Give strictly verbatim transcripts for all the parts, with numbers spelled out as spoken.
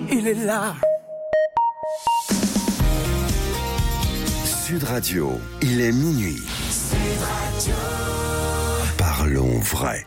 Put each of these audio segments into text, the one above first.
il est là. Sud Radio, il est minuit. Sud Radio. Parlons vrai.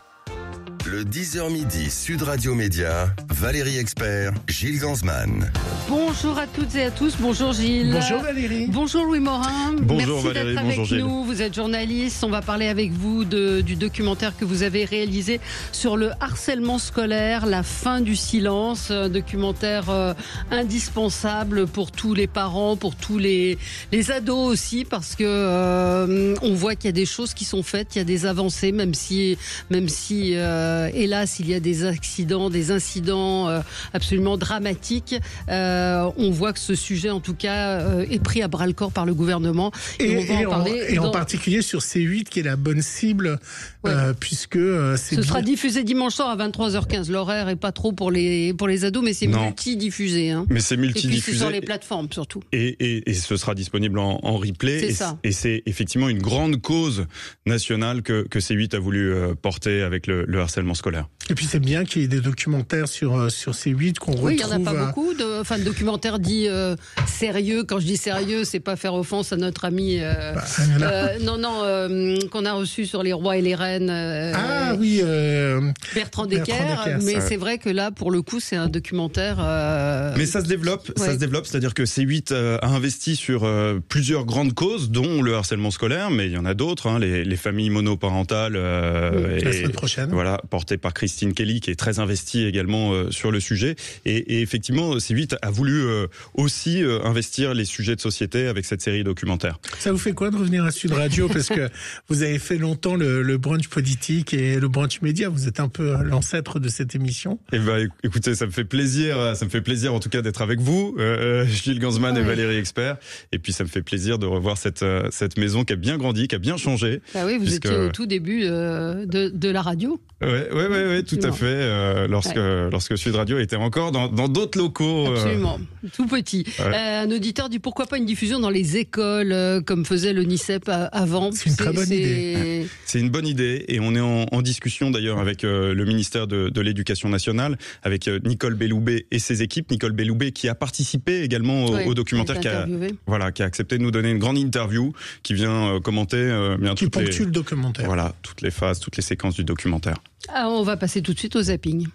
Le dix heures midi, Sud Radio Média, Valérie Expert, Gilles Gansman. Bonjour à toutes et à tous, bonjour Gilles. Bonjour Valérie. Bonjour Louis Morin. Bonjour Merci Valérie, d'être avec bonjour Gilles. nous. Vous êtes journaliste, on va parler avec vous de, du documentaire que vous avez réalisé sur le harcèlement scolaire, la fin du silence, un documentaire euh, indispensable pour tous les parents, pour tous les, les ados aussi, parce que euh, on voit qu'il y a des choses qui sont faites, il y a des avancées, même si, même si euh, hélas, il y a des accidents, des incidents euh, absolument dramatiques. Euh, on voit que ce sujet, en tout cas, euh, est pris à bras-le-corps par le gouvernement. Et, Et, on va et en en, parler. et dans... en particulier sur C huit, qui est la bonne cible, Ouais. euh, puisque euh, c'est Ce bien... sera diffusé dimanche soir à vingt-trois heures quinze. L'horaire est pas trop pour les, pour les ados, mais c'est Non. multi-diffusé. Hein. Mais c'est Et puis c'est multidiffusé. sur les plateformes, surtout. Et, et, et ce sera disponible en, en replay. C'est et, ça. et c'est effectivement une grande cause nationale que, que C huit a voulu euh, porter avec le, le harcèlement scolaire. Et puis c'est bien qu'il y ait des documentaires sur, euh, sur C huit qu'on Oui, il y en retrouve... a pas euh, beaucoup de, enfin, de documentaires dits euh, sérieux. Quand je dis sérieux, c'est pas faire offense à notre ami. Euh, bah, il y en a- euh, non, non, euh, qu'on a reçu sur les rois et les reines. Euh, Ah oui, euh, Bertrand Bertrand Decker. Decker, Mais ouais. c'est vrai que là, pour le coup, c'est un documentaire. Euh, Mais ça se développe, Ouais. ça se développe, c'est-à-dire que C huit euh, a investi sur euh, plusieurs grandes causes, dont le harcèlement scolaire, mais il y en a d'autres, hein, les, les familles monoparentales, euh, la et, semaine prochaine. voilà, portée par Christine Kelly, qui est très investie également euh, sur le sujet. Et, et effectivement, C huit a voulu euh, aussi euh, investir les sujets de société avec cette série documentaire. Ça vous fait quoi de revenir à Sud Radio? Parce que vous avez fait longtemps le, le brunch politique et le brunch média. Vous êtes un peu l'ancêtre de cette émission. Eh ben, écoutez, ça me fait plaisir, ça me fait plaisir en tout cas d'être avec vous, euh, Gilles Gansman Ah et oui. Valérie Expert. Et puis ça me fait plaisir de revoir cette euh, cette maison qui a bien grandi, qui a bien changé. bah oui, vous puisque- étiez au tout début euh, de, de la radio. Ouais, ouais, ouais, ouais, tout à Absolument. fait. Euh, lorsque lorsque Sud Radio était encore dans dans d'autres locaux. euh, Absolument, tout petit. Ouais. Euh, un auditeur dit pourquoi pas une diffusion dans les écoles, euh, comme faisait le Nicep a- avant. C'est une très bonne idée. C'est une bonne idée et on est en, en discussion d'ailleurs avec euh, le ministère de, de l'Éducation nationale, avec euh, Nicole Belloubet et ses équipes. Nicole Belloubet qui a participé également au, Ouais, au documentaire, qui a, interviewé. voilà, qui a accepté de nous donner une grande interview, qui vient euh, commenter euh, bien Qui toutes les, ponctue le documentaire. voilà, toutes les phases, toutes les séquences du documentaire. Ah, on va passer tout de suite au zapping.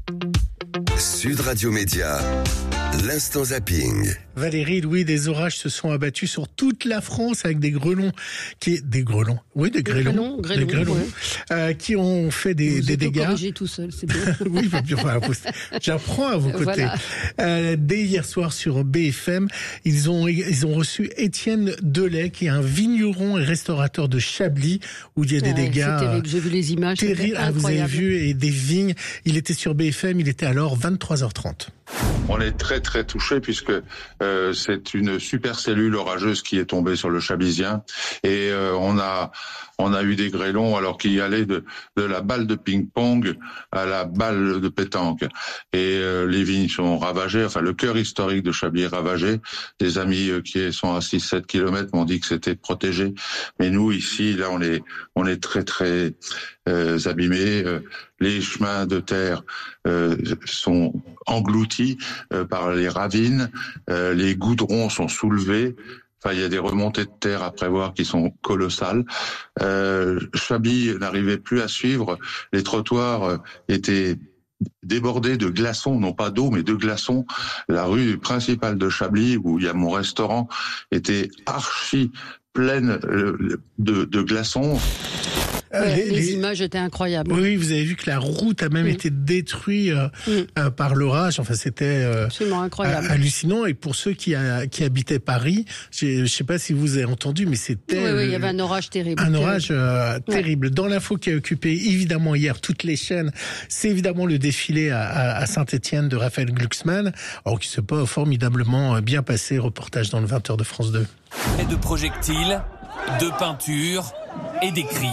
Sud Radio Média, l'instant zapping. Valérie, Louis, des orages se sont abattus sur toute la France avec des grêlons, qui des grêlons, oui, des grêlons, grêlons, grêlons, des grêlons, ouais. euh, qui ont fait des, Vous des êtes dégâts. corrigé tout seul, c'est bien. Oui, bah, bien, voilà, vous- j'apprends à vos côtés. Voilà. Euh, dès hier soir sur B F M, ils ont ils ont reçu Étienne Delay, qui est un vigneron et restaurateur de Chablis, où il y a des Ouais, dégâts c'est terrible. J'ai vu les images. c'était terribles. Ah, vous avez incroyable. vu, et des vignes. Il était sur B F M, il était alors vingt-trois heures trente. On est très très touché puisque euh, c'est une supercellule orageuse qui est tombée sur le Chablisien et euh, on a on a eu des grêlons alors qui allaient de de la balle de ping-pong à la balle de pétanque et euh, les vignes sont ravagées, enfin le cœur historique de Chablis est ravagé. Des amis euh, qui sont à six sept kilomètres m'ont dit que c'était protégé, mais nous ici là on est on est très très euh, abîmés. Euh, les chemins de terre euh, sont engloutis euh, par les ravines, euh, les goudrons sont soulevés. Enfin, il y a des remontées de terre à prévoir qui sont colossales. Euh, Chablis n'arrivait plus à suivre. Les trottoirs euh, étaient débordés de glaçons, non pas d'eau, mais de glaçons. La rue principale de Chablis, où il y a mon restaurant, était archi pleine euh, de, de glaçons. Euh, Ouais, les- les, les- images étaient incroyables. Oui, vous avez vu que la route a même Mm. été détruite euh, Mm. euh, par l'orage. Enfin, c'était euh, Absolument incroyable. hallucinant. Et pour ceux qui, a, qui habitaient Paris, je ne sais pas si vous avez entendu, mais c'était Oui, oui, il y euh, avait un orage terrible. un orage euh, Ouais. terrible. Dans l'info qui a occupé évidemment hier toutes les chaînes, c'est évidemment le défilé à, à, à Saint-Étienne de Raphaël Glucksmann, alors qui s'est pas formidablement bien passé. Reportage dans le vingt heures de France deux. Et de projectiles, de peintures et des cris.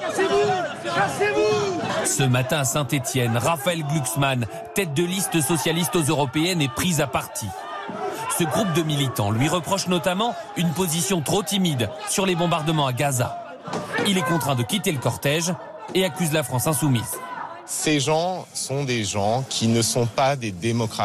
Ce matin à Saint-Étienne, Raphaël Glucksmann, tête de liste socialiste aux européennes, est pris à partie. Ce groupe de militants lui reproche notamment une position trop timide sur les bombardements à Gaza. Il est contraint de quitter le cortège et accuse la France insoumise. Ces gens sont des gens qui ne sont pas des démocrates.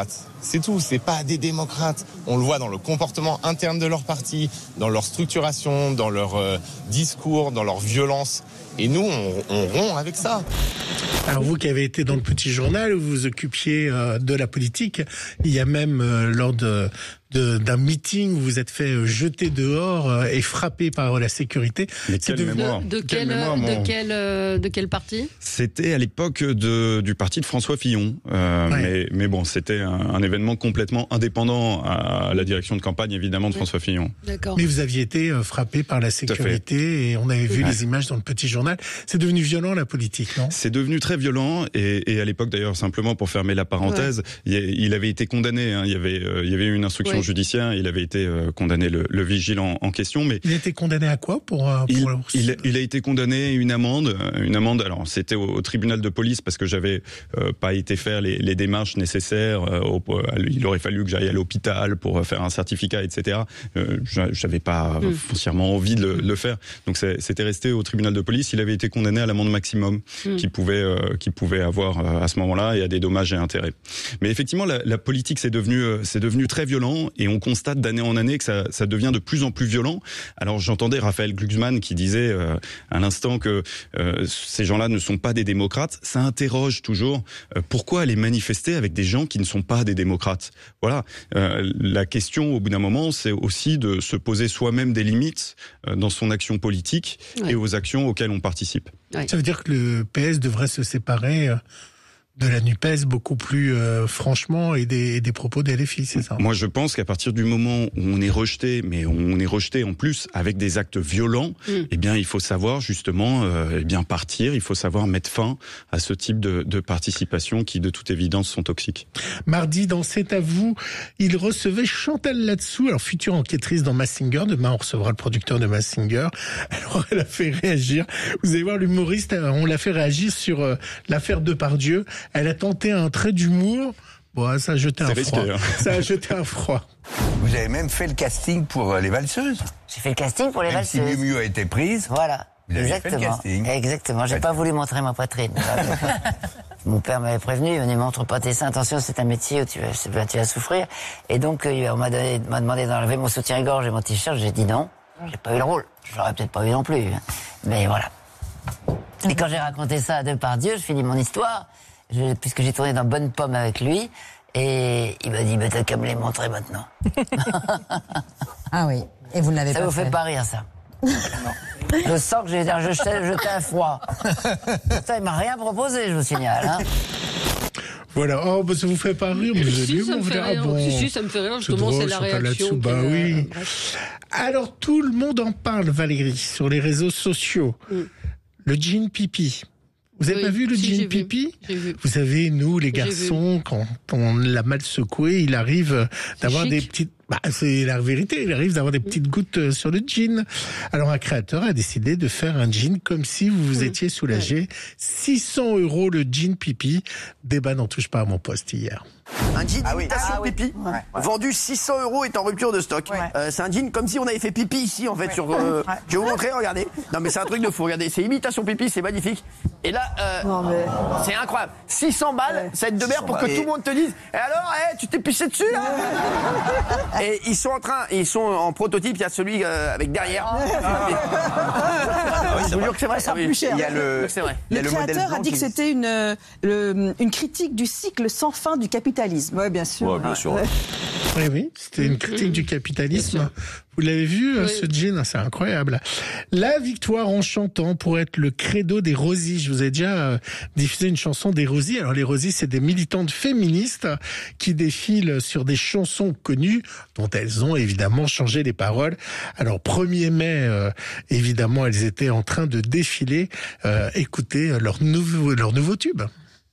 c'est tout. C'est pas des démocrates. On le voit dans le comportement interne de leur parti, dans leur structuration, dans leur euh, discours, dans leur violence. Et nous, on, on rompt avec ça. Alors vous qui avez été dans le Petit Journal, où vous vous occupiez euh, de la politique, il y a même euh, lors de, de, d'un meeting où vous vous êtes fait jeter dehors euh, et frapper par la sécurité. Mais quelle de, mémoire. de, de, Quelle quel, mémoire, de, mon... quel, euh, de quel parti? C'était à l'époque de, du parti de François Fillon. Euh, ouais. mais, mais bon, c'était un, un événement complètement indépendant à la direction de campagne, évidemment, de François Fillon. D'accord. Mais vous aviez été euh, frappé par la sécurité et on avait vu ouais. les images dans le Petit Journal. C'est devenu violent la politique, non? C'est devenu très violent et, et à l'époque d'ailleurs, simplement pour fermer la parenthèse, ouais. il, il avait été condamné. Hein, il y avait, euh, il y avait eu une instruction ouais. judiciaire. Il avait été euh, condamné, le, le vigile en, en question. Mais il a été condamné à quoi pour, pour il, pour... il, il a été condamné à une amende, une amende. Alors c'était au, au tribunal de police parce que j'avais euh, pas été faire les, les démarches nécessaires. Euh, au, il aurait fallu que j'aille à l'hôpital pour faire un certificat, et cetera. Euh, j'avais pas mmh. foncièrement envie de le, de le faire. Donc c'était resté au tribunal de police. Il avait été condamné à l'amende maximum mmh. qu'il pouvait, euh, qu'il pouvait avoir euh, à ce moment-là et à des dommages et intérêts. Mais effectivement, la, la politique c'est devenu, euh, c'est devenu très violent et on constate d'année en année que ça, ça devient de plus en plus violent. Alors j'entendais Raphaël Glucksmann qui disait euh, à l'instant que euh, ces gens-là ne sont pas des démocrates. Ça interroge toujours euh, pourquoi aller manifester avec des gens qui ne sont pas des démocrates. Voilà. Euh, la question au bout d'un moment, c'est aussi de se poser soi-même des limites euh, dans son action politique ouais. et aux actions auxquelles on participe. Ouais. Ça veut dire que le P S devrait se séparer euh, de la NUPES beaucoup plus euh, franchement et des, et des propos des L F I, c'est ça? Moi, je pense qu'à partir du moment où on est rejeté, mais on est rejeté en plus avec des actes violents, mm. eh bien, il faut savoir justement, euh, eh bien, partir. Il faut savoir mettre fin à ce type de, de participation qui, de toute évidence, sont toxiques. Mardi, dans C'est à vous, il recevait Chantal Latsou, alors future enquêtrice dans Masked Singer. Demain, on recevra le producteur de Masked Singer. Alors, elle a fait réagir. Vous allez voir, l'humoriste, on l'a fait réagir sur euh, l'affaire Depardieu. Elle a tenté un trait d'humour. Bon, ça a jeté un risqué, froid. Hein. Ça a jeté un froid. Vous avez même fait le casting pour les valseuses. J'ai fait le casting pour les même valseuses. Si Miu Miu a été prise. Voilà. Vous avez Exactement. fait le casting. Exactement. J'ai ouais. pas voulu montrer ma poitrine. Mon père m'avait prévenu, ne montre pas tes seins, attention, c'est un métier où tu vas, tu vas souffrir. Et donc, on m'a, donné, m'a demandé d'enlever mon soutien-gorge et mon t-shirt. J'ai dit non. J'ai pas eu le rôle. Je l'aurais peut-être pas eu non plus. Mais voilà. Et quand j'ai raconté ça à Depardieu, je finis mon histoire. Je, puisque j'ai tourné dans Bonne Pomme avec lui, et il m'a dit, bah, t'as qu'à me les montrer maintenant. Ah oui, et vous ne l'avez ça pas fait. Ça vous fait pas rire, ça? Non. Je sens que j'ai jeté, jeté un froid. Ça, il m'a rien proposé, je vous signale. Hein. Voilà, oh, bah, ça vous fait pas rire, mais vous si, ça me fait rire. Ah bon, si, si, ça me fait rire, justement, c'est, drôle, c'est la réaction. Bah oui. Euh, Alors, tout le monde en parle, Valérie, sur les réseaux sociaux. Mm. Le jean pipi. Vous avez oui, pas vu le si, jean pipi vu, Vous savez, nous, les garçons, quand on l'a mal secoué, il arrive d'avoir des petites... Bah, c'est la vérité, il arrive d'avoir des petites gouttes sur le jean. Alors, un créateur a décidé de faire un jean comme si vous vous étiez soulagé. Ouais. six cents euros le jean pipi. Débat n'en touche pas à mon poste hier. Un jean ah oui. imitation ah, pipi, oui. ouais, ouais. vendu six cents euros, est en rupture de stock. Ouais. Euh, c'est un jean comme si on avait fait pipi ici, en fait. Ouais. Sur, euh, ouais. Je vais vous montrer, regardez. Non, mais c'est un truc de fou, regardez. C'est imitation pipi, c'est magnifique. Et là, euh, non, mais... c'est incroyable. six cents balles, ouais. ça aide de mer pour que et... tout le monde te dise. Et alors, hey, tu t'es pissé dessus, là? Et ils sont en train, ils sont en prototype. Il y a celui euh, avec derrière. Ah. Ah oui, je vous jure que c'est vrai, ça plus cher. Il y a le, c'est vrai. Le, le créateur a dit que c'était une, le, une critique du cycle sans fin du capitalisme. Oui, bien sûr. Ouais, bien sûr. Ouais. Oui, oui, c'était une critique du capitalisme. Vous l'avez vu, oui. ce jean, c'est incroyable. La victoire en chantant pour être le credo des Rosies. Je vous ai déjà euh, diffusé une chanson des Rosies. Alors les Rosies, c'est des militantes féministes qui défilent sur des chansons connues dont elles ont évidemment changé les paroles. Alors premier mai, euh, évidemment, elles étaient en train de défiler. Euh, écoutez leur nouveau, leur nouveau tube.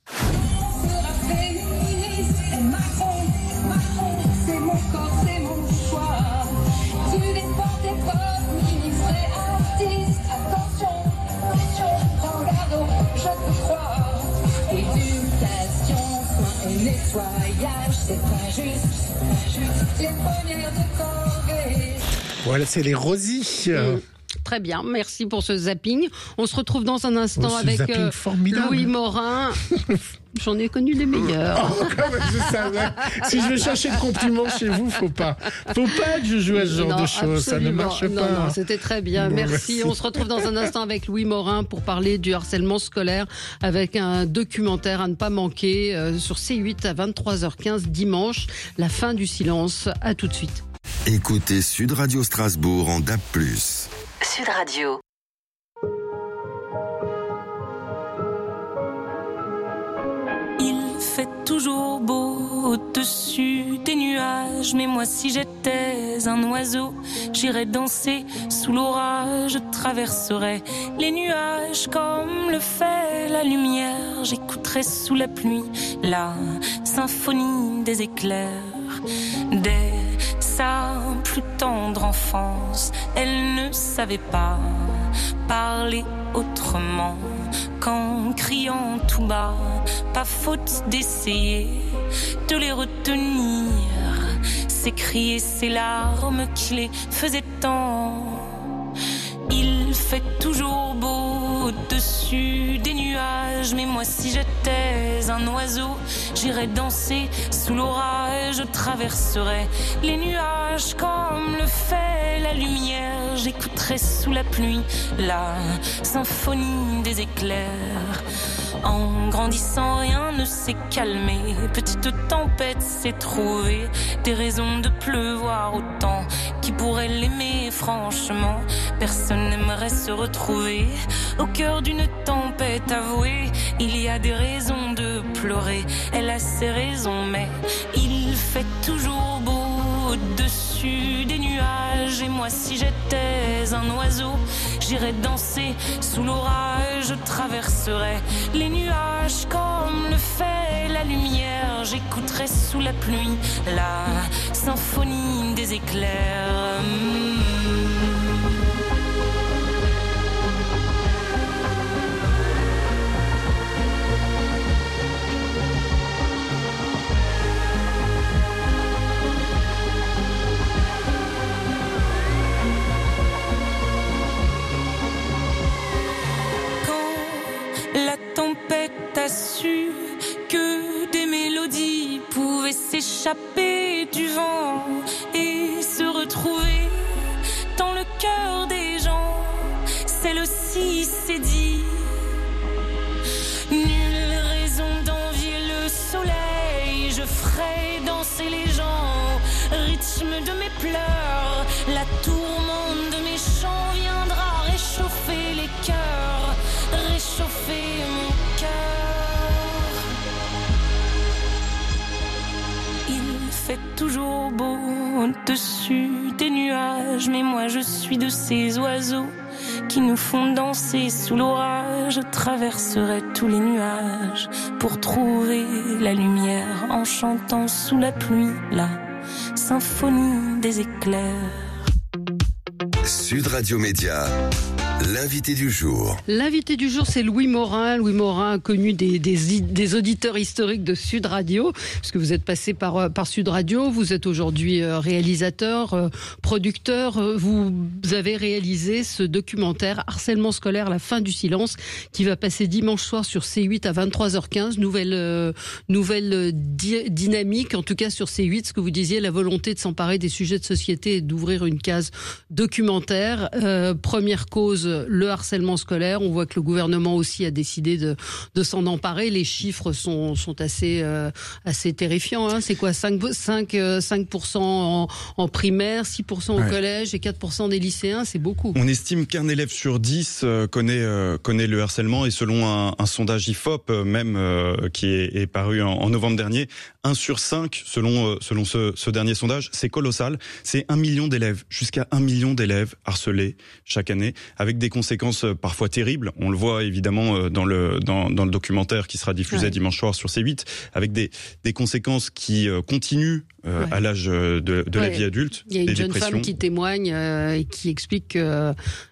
Voilà, c'est les Rosies. Mmh. Très bien, merci pour ce zapping. On se retrouve dans un instant oh, avec euh, Louis Morin. J'en ai connu les meilleurs. Oh, je savais. Si je veux chercher le compliment chez vous, faut pas. Faut pas que je joue à ce genre non, de choses. Ça ne marche non, pas. Non, c'était très bien. Bon, merci. merci. On se retrouve dans un instant avec Louis Morin pour parler du harcèlement scolaire avec un documentaire à ne pas manquer euh, sur C huit à vingt-trois heures quinze dimanche. La fin du silence. À tout de suite. Écoutez Sud Radio Strasbourg en D A B plus. Sud Radio. Il fait toujours beau au-dessus des nuages, mais moi si j'étais un oiseau, j'irais danser sous l'orage, je traverserais les nuages comme le fait la lumière, j'écouterais sous la pluie la symphonie des éclairs. Dès sa plus tendre enfance, elle ne savait pas parler autrement qu'en criant tout bas. Pas faute d'essayer de les retenir, ces cris et ces larmes qui les faisaient tant. Il fait toujours beau au-dessus des nuages, mais moi si j'étais un oiseau, j'irais danser sous l'orage, je traverserais les nuages comme le fait la lumière, j'écouterais sous la pluie la symphonie des éclairs. En grandissant, rien ne s'est calmé. Petite tempête s'est trouvée des raisons de pleuvoir autant. Qui pourrait l'aimer franchement? Personne n'aimerait se retrouver au cœur d'une tempête avouée. Il y a des raisons de pleurer, elle a ses raisons, mais il fait toujours beau au-dessus des nuages. Et moi si j'étais un oiseau, j'irais danser sous l'orage, je traverserais les nuages comme le fait la lumière, j'écouterais sous la pluie la symphonie des éclairs. Mmh. T'as su que des mélodies pouvaient s'échapper du vent et se retrouver dans le cœur des gens. Celle-ci s'est dit, nulle raison d'envier le soleil, je ferai danser les gens, rythme de mes pleurs, la tourmente de mes chants viendra réchauffer les cœurs, réchauffer mon cœur. Il fait toujours beau au-dessus des nuages, mais moi je suis de ces oiseaux qui nous font danser sous l'orage. Je traverserai tous les nuages pour trouver la lumière en chantant sous la pluie la symphonie des éclairs. Sud Radio Média, l'invité du jour. L'invité du jour, c'est Louis Morin. Louis Morin, connu des, des, des auditeurs historiques de Sud Radio, puisque vous êtes passé par, par Sud Radio. Vous êtes aujourd'hui réalisateur, producteur. Vous avez réalisé ce documentaire Harcèlement scolaire, la fin du silence, qui va passer dimanche soir sur C huit à vingt-trois heures quinze. Nouvelle, euh, nouvelle di- dynamique, en tout cas sur C huit, ce que vous disiez, la volonté de s'emparer des sujets de société et d'ouvrir une case documentaire. Euh, première cause, le harcèlement scolaire. On voit que le gouvernement aussi a décidé de, de s'en emparer. Les chiffres sont, sont assez, euh, assez terrifiants. Hein. C'est quoi, cinq pour cent en, en primaire, six pour cent au ouais. collège et quatre pour cent des lycéens, c'est beaucoup. On estime qu'un élève sur dix euh, connaît, euh, connaît le harcèlement, et selon un, un sondage I F O P euh, même euh, qui est, est paru en, en novembre dernier, un sur cinq selon, euh, selon ce, ce dernier sondage. C'est colossal. C'est un million d'élèves, jusqu'à un million d'élèves harcelés chaque année, avec des conséquences parfois terribles. On le voit évidemment dans le, dans, dans le documentaire qui sera diffusé ouais. dimanche soir sur C huit, avec des, des conséquences qui continuent euh, ouais. à l'âge de, de ouais. la vie adulte. Il y a une des jeune dépressions. femme qui témoigne euh, et qui explique que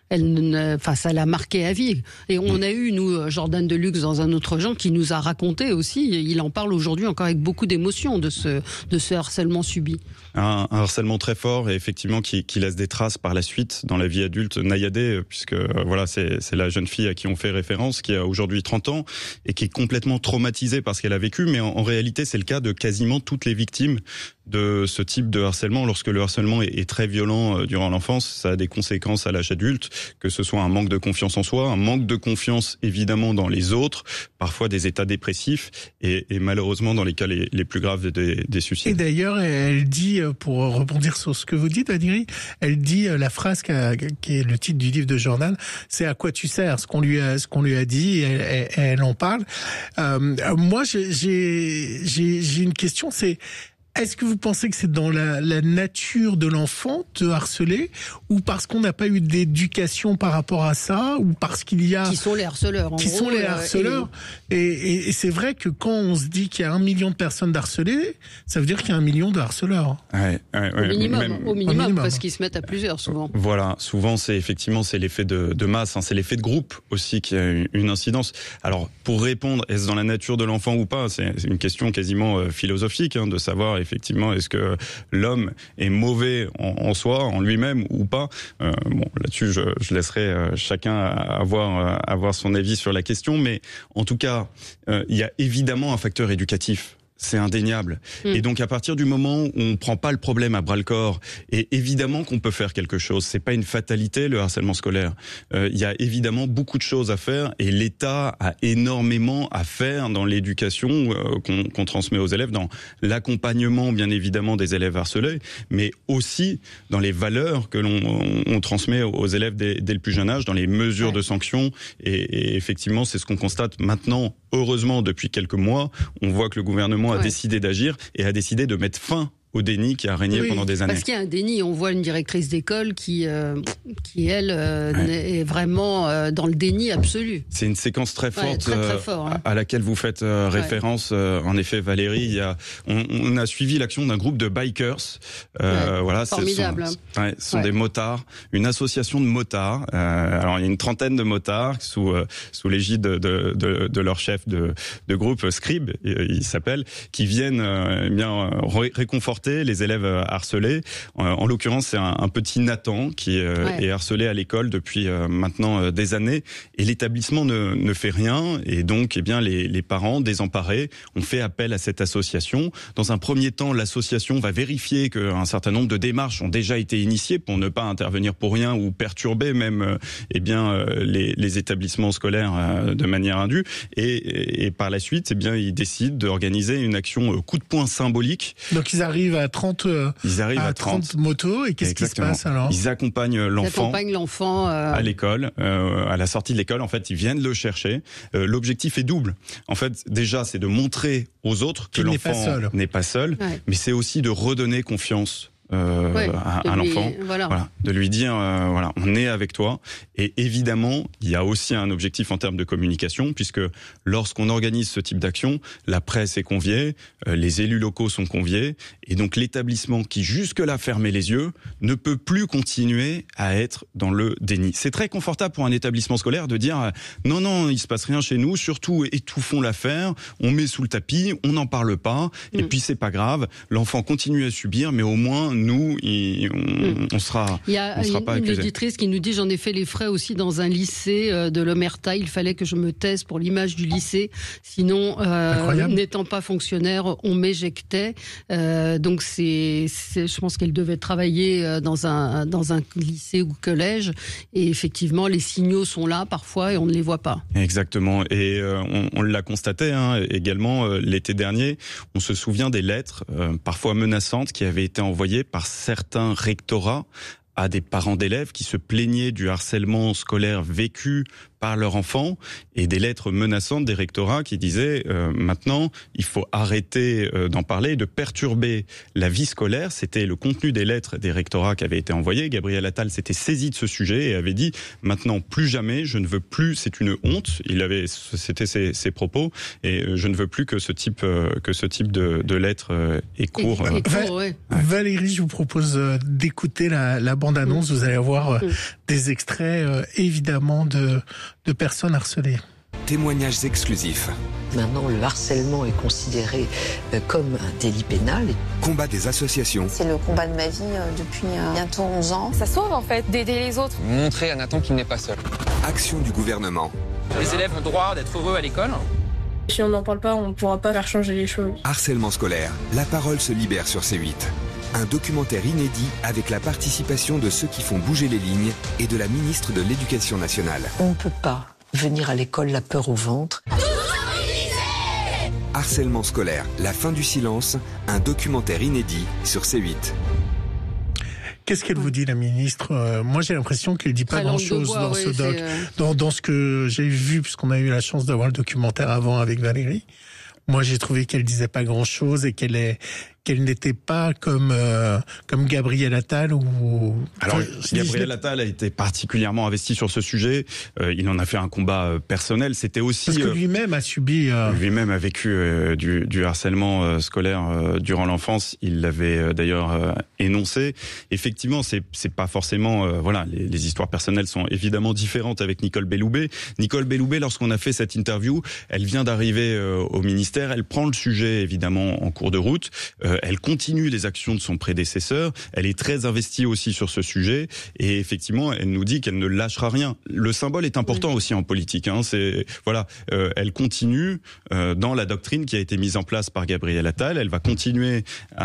elle ne, enfin, ça l'a marqué à vie. Et on a eu, nous, Jordan Deluxe, dans un autre genre, qui nous a raconté aussi, il en parle aujourd'hui encore avec beaucoup d'émotion de ce, de ce harcèlement subi. Un, un harcèlement très fort et effectivement qui, qui laisse des traces par la suite dans la vie adulte. Nayadé, puisque voilà, c'est, c'est la jeune fille à qui on fait référence, qui a aujourd'hui trente ans et qui est complètement traumatisée par ce qu'elle a vécu, mais en, en réalité c'est le cas de quasiment toutes les victimes de ce type de harcèlement. Lorsque le harcèlement est, est très violent durant l'enfance, ça a des conséquences à l'âge adulte, que ce soit un manque de confiance en soi, un manque de confiance évidemment dans les autres, parfois des états dépressifs et, et malheureusement dans les cas les, les plus graves des, des suicides. Et d'ailleurs, elle dit, pour rebondir sur ce que vous dites, Valérie, elle dit la phrase qui, a, qui est le titre du livre de Jordan, c'est à quoi tu sers, ce qu'on lui a, ce qu'on lui a dit, et elle, elle, elle en parle. Euh, moi, j'ai, j'ai, j'ai, j'ai une question, c'est est-ce que vous pensez que c'est dans la, la nature de l'enfant de harceler, ou parce qu'on n'a pas eu d'éducation par rapport à ça, ou parce qu'il y a... Qui sont les harceleurs, en Qui gros, sont les euh, harceleurs. Et, et, et c'est vrai que quand on se dit qu'il y a un million de personnes d'harcelées, ça veut dire qu'il y a un million de harceleurs. Ouais, ouais, ouais, au minimum, même, au minimum, au minimum, parce qu'ils se mettent à plusieurs, souvent. Voilà, souvent c'est effectivement c'est l'effet de, de masse, hein, c'est l'effet de groupe aussi qui a une, une incidence. Alors, pour répondre, est-ce dans la nature de l'enfant ou pas, c'est, c'est une question quasiment euh, philosophique, hein, de savoir effectivement est-ce que l'homme est mauvais en, en soi, en lui-même ou pas. Euh, bon, là-dessus, je, je laisserai euh, chacun avoir, euh, avoir son avis sur la question, mais en tout cas, euh, il y a évidemment un facteur éducatif. C'est indéniable. Mmh. Et donc, à partir du moment où on prend pas le problème à bras-le-corps, et évidemment qu'on peut faire quelque chose. C'est pas une fatalité, le harcèlement scolaire. Euh, il y a évidemment beaucoup de choses à faire, et l'État a énormément à faire dans l'éducation euh, qu'on, qu'on transmet aux élèves, dans l'accompagnement, bien évidemment, des élèves harcelés, mais aussi dans les valeurs que l'on on, on transmet aux élèves dès, dès le plus jeune âge, dans les mesures ouais. de sanctions. Et, et effectivement, c'est ce qu'on constate maintenant. Heureusement, depuis quelques mois, on voit que le gouvernement a ouais. décidé d'agir et a décidé de mettre fin au déni qui a régné oui, pendant des années. Parce qu'il y a un déni. On voit une directrice d'école qui, euh, qui elle, euh, ouais. est vraiment euh, dans le déni absolu. C'est une séquence très forte, ouais, très, très fort, hein. à laquelle vous faites euh, référence. Ouais. Euh, en effet, Valérie, il y a, on, on a suivi l'action d'un groupe de bikers. Euh, ouais, voilà, formidable. Ce sont, ouais, ce sont ouais. des motards, une association de motards. Euh, alors, il y a une trentaine de motards sous euh, sous l'égide de, de, de, de leur chef de, de groupe, Scribe, il s'appelle, qui viennent euh, bien ré- réconforter les élèves harcelés. En l'occurrence, c'est un, un petit Nathan qui euh, ouais. est harcelé à l'école depuis euh, maintenant euh, des années, et l'établissement ne, ne fait rien, et donc eh bien les, les parents désemparés ont fait appel à cette association. Dans un premier temps, l'association va vérifier qu'un certain nombre de démarches ont déjà été initiées pour ne pas intervenir pour rien ou perturber même euh, eh bien euh, les, les établissements scolaires euh, de manière indue, et, et, et par la suite, eh bien ils décident d'organiser une action euh, coup de poing symbolique. Donc ils arrivent à trente, ils arrivent à, à trente, trente motos, et qu'est-ce Exactement. qui se passe alors? Ils accompagnent l'enfant, ils accompagnent l'enfant euh... à l'école, euh, à la sortie de l'école. En fait, ils viennent le chercher. Euh, l'objectif est double. En fait, déjà, c'est de montrer aux autres que Qu'il l'enfant n'est pas seul, n'est pas seul ouais. mais c'est aussi de redonner confiance. Euh, ouais, à, à lui, l'enfant, voilà. Voilà, de lui dire euh, voilà, on est avec toi. Et évidemment, il y a aussi un objectif en termes de communication, puisque lorsqu'on organise ce type d'action, la presse est conviée, euh, les élus locaux sont conviés, et donc l'établissement qui jusque-là fermait les yeux ne peut plus continuer à être dans le déni. C'est très confortable pour un établissement scolaire de dire euh, non non, il se passe rien chez nous, surtout étouffons l'affaire, on met sous le tapis, on n'en parle pas, mm. et puis c'est pas grave, l'enfant continue à subir, mais au moins nous, il, on, on sera, il y a on sera une, pas accusé. Une auditrice qui nous dit: j'en ai fait les frais aussi dans un lycée de l'Omerta. Il fallait que je me taise pour l'image du lycée, sinon, euh, n'étant pas fonctionnaire, on m'éjectait. Euh, donc c'est, c'est, je pense qu'elle devait travailler dans un dans un lycée ou collège. Et effectivement, les signaux sont là parfois et on ne les voit pas. Exactement. Et euh, on, on l'a constaté hein, également euh, l'été dernier. On se souvient des lettres, euh, parfois menaçantes, qui avaient été envoyées par certains rectorats à des parents d'élèves qui se plaignaient du harcèlement scolaire vécu par leur enfant et des lettres menaçantes des rectorats qui disaient euh, maintenant il faut arrêter euh, d'en parler, de perturber la vie scolaire. C'était le contenu des lettres des rectorats qui avaient été envoyées. Gabriel Attal s'était saisi de ce sujet et avait dit maintenant plus jamais, je ne veux plus, c'est une honte. Il avait, c'était ses, ses propos et je ne veux plus que ce type euh, que ce type de, de lettres euh, ait cours. Et, et cours ouais. Valérie, je vous propose d'écouter la, la bande-annonce. Mmh. Vous allez avoir mmh. des extraits euh, évidemment de, de personnes harcelées. Témoignages exclusifs. Maintenant, le harcèlement est considéré euh, comme un délit pénal. Combat des associations. C'est le combat de ma vie euh, depuis euh, bientôt onze ans. Ça sauve en fait d'aider les autres. Montrer à Nathan qu'il n'est pas seul. Action du gouvernement. Les élèves ont droit d'être heureux à l'école. Si on n'en parle pas, on ne pourra pas faire changer les choses. Harcèlement scolaire. La parole se libère sur C huit. Un documentaire inédit avec la participation de ceux qui font bouger les lignes et de la ministre de l'Éducation nationale. On ne peut pas venir à l'école la peur au ventre. Harcèlement scolaire, la fin du silence, un documentaire inédit sur C huit. Qu'est-ce qu'elle vous dit, la ministre? euh, Moi, j'ai l'impression qu'elle dit pas grand-chose dans oui, ce doc, euh... dans, dans ce que j'ai vu, puisqu'on a eu la chance d'avoir le documentaire avant avec Valérie. Moi, j'ai trouvé qu'elle disait pas grand-chose et qu'elle est qu'elle n'était pas comme euh, comme Gabriel Attal ou. Alors Gabriel Attal a été particulièrement investi sur ce sujet. Euh, il en a fait un combat euh, personnel. C'était aussi parce que lui-même a subi. Euh... Lui-même a vécu euh, du, du harcèlement euh, scolaire euh, durant l'enfance. Il l'avait euh, d'ailleurs euh, énoncé. Effectivement, c'est c'est pas forcément euh, voilà. Les, les histoires personnelles sont évidemment différentes avec Nicole Belloubet. Nicole Belloubet, lorsqu'on a fait cette interview, elle vient d'arriver euh, au ministère. Elle prend le sujet évidemment en cours de route. Euh, elle continue les actions de son prédécesseur. Elle est très investie aussi sur ce sujet. Et effectivement, elle nous dit qu'elle ne lâchera rien. Le symbole est important oui. aussi en politique. Hein. C'est voilà, euh, elle continue euh, dans la doctrine qui a été mise en place par Gabriel Attal. Elle va continuer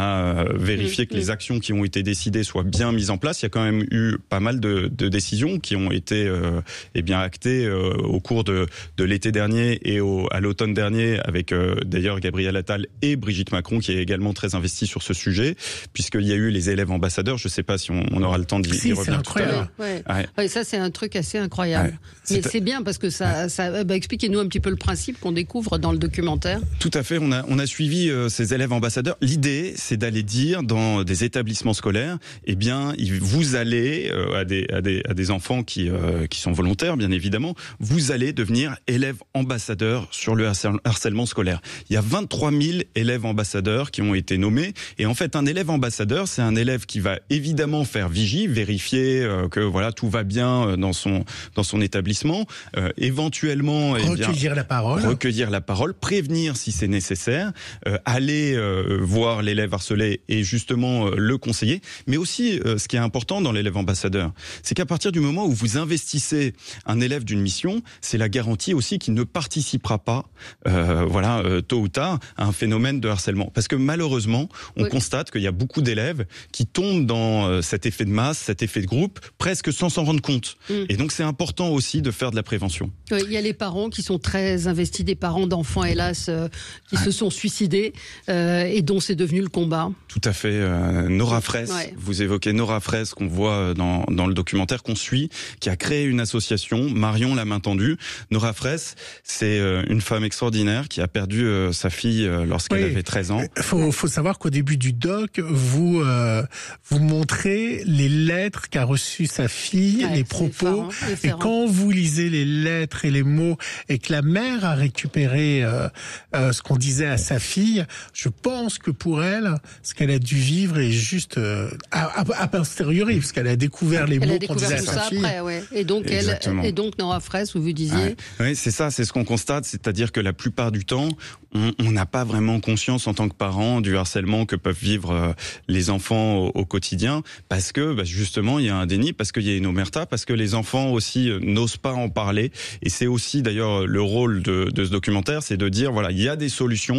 à vérifier oui, que oui. les actions qui ont été décidées soient bien mises en place. Il y a quand même eu pas mal de, de décisions qui ont été euh, eh bien actées euh, au cours de, de l'été dernier et au, à l'automne dernier avec euh, d'ailleurs Gabriel Attal et Brigitte Macron qui est également très investi sur ce sujet, puisqu'il y a eu les élèves ambassadeurs. Je ne sais pas si on, on aura le temps d'y si, revenir tout à l'heure. Ouais. Ouais. Ouais, ça, c'est un truc assez incroyable. Ouais. Mais c'est, c'est bien parce que ça... ça bah, expliquez-nous un petit peu le principe qu'on découvre dans le documentaire. Tout à fait. On a, on a suivi euh, ces élèves ambassadeurs. L'idée, c'est d'aller dire dans des établissements scolaires, eh bien, vous allez, euh, à, des, à, des, à des enfants qui, euh, qui sont volontaires, bien évidemment, vous allez devenir élèves ambassadeurs sur le harcèlement scolaire. Il y a vingt-trois mille élèves ambassadeurs qui ont été nommés. Et en fait, un élève ambassadeur, c'est un élève qui va évidemment faire vigie, vérifier euh, que voilà tout va bien dans son dans son établissement, euh, éventuellement eh bien, recueillir la parole, recueillir la parole, prévenir si c'est nécessaire, euh, aller euh, voir l'élève harcelé et justement euh, le conseiller. Mais aussi, euh, ce qui est important dans l'élève ambassadeur, c'est qu'à partir du moment où vous investissez un élève d'une mission, c'est la garantie aussi qu'il ne participera pas, euh, voilà, euh, tôt ou tard, à un phénomène de harcèlement. Parce que malheureusement, on oui. constate qu'il y a beaucoup d'élèves qui tombent dans euh, cet effet de masse, cet effet de groupe, presque sans s'en rendre compte. Mm. Et donc, c'est important aussi de faire de la prévention. Oui, il y a les parents qui sont très investis, des parents d'enfants, hélas, euh, qui ah. se sont suicidés euh, et dont c'est devenu le combat. Tout à fait. Euh, Nora Fraisse, ouais. vous évoquez Nora Fraisse qu'on voit dans, dans le documentaire qu'on suit, qui a créé une association, Marion la main tendue. Nora Fraisse, c'est euh, une femme extraordinaire qui a perdu euh, sa fille euh, lorsqu'elle oui. avait treize ans. Il faut, faut savoir qu'au début du doc, vous euh, vous montrez les lettres qu'a reçues sa fille, ouais, les propos, et quand vous lisez les lettres et les mots, et que la mère a récupéré euh, euh, ce qu'on disait à sa fille, je pense que pour elle, ce qu'elle a dû vivre est juste euh, à, à, à posteriori, parce qu'elle a découvert les elle mots a découvert qu'on disait à sa fille. Après, ouais. Et donc Exactement. elle, et donc Nora Fraisse, où vous disiez. Ouais. Oui, c'est ça, c'est ce qu'on constate, c'est-à-dire que la plupart du temps, on n'a pas vraiment conscience en tant que parents du harcèlement que peuvent vivre euh, les enfants au, au quotidien, parce que bah, justement il y a un déni, parce qu'il y a une omerta, parce que les enfants aussi euh, n'osent pas en parler. Et c'est aussi d'ailleurs le rôle de, de ce documentaire, c'est de dire voilà, il y a des solutions.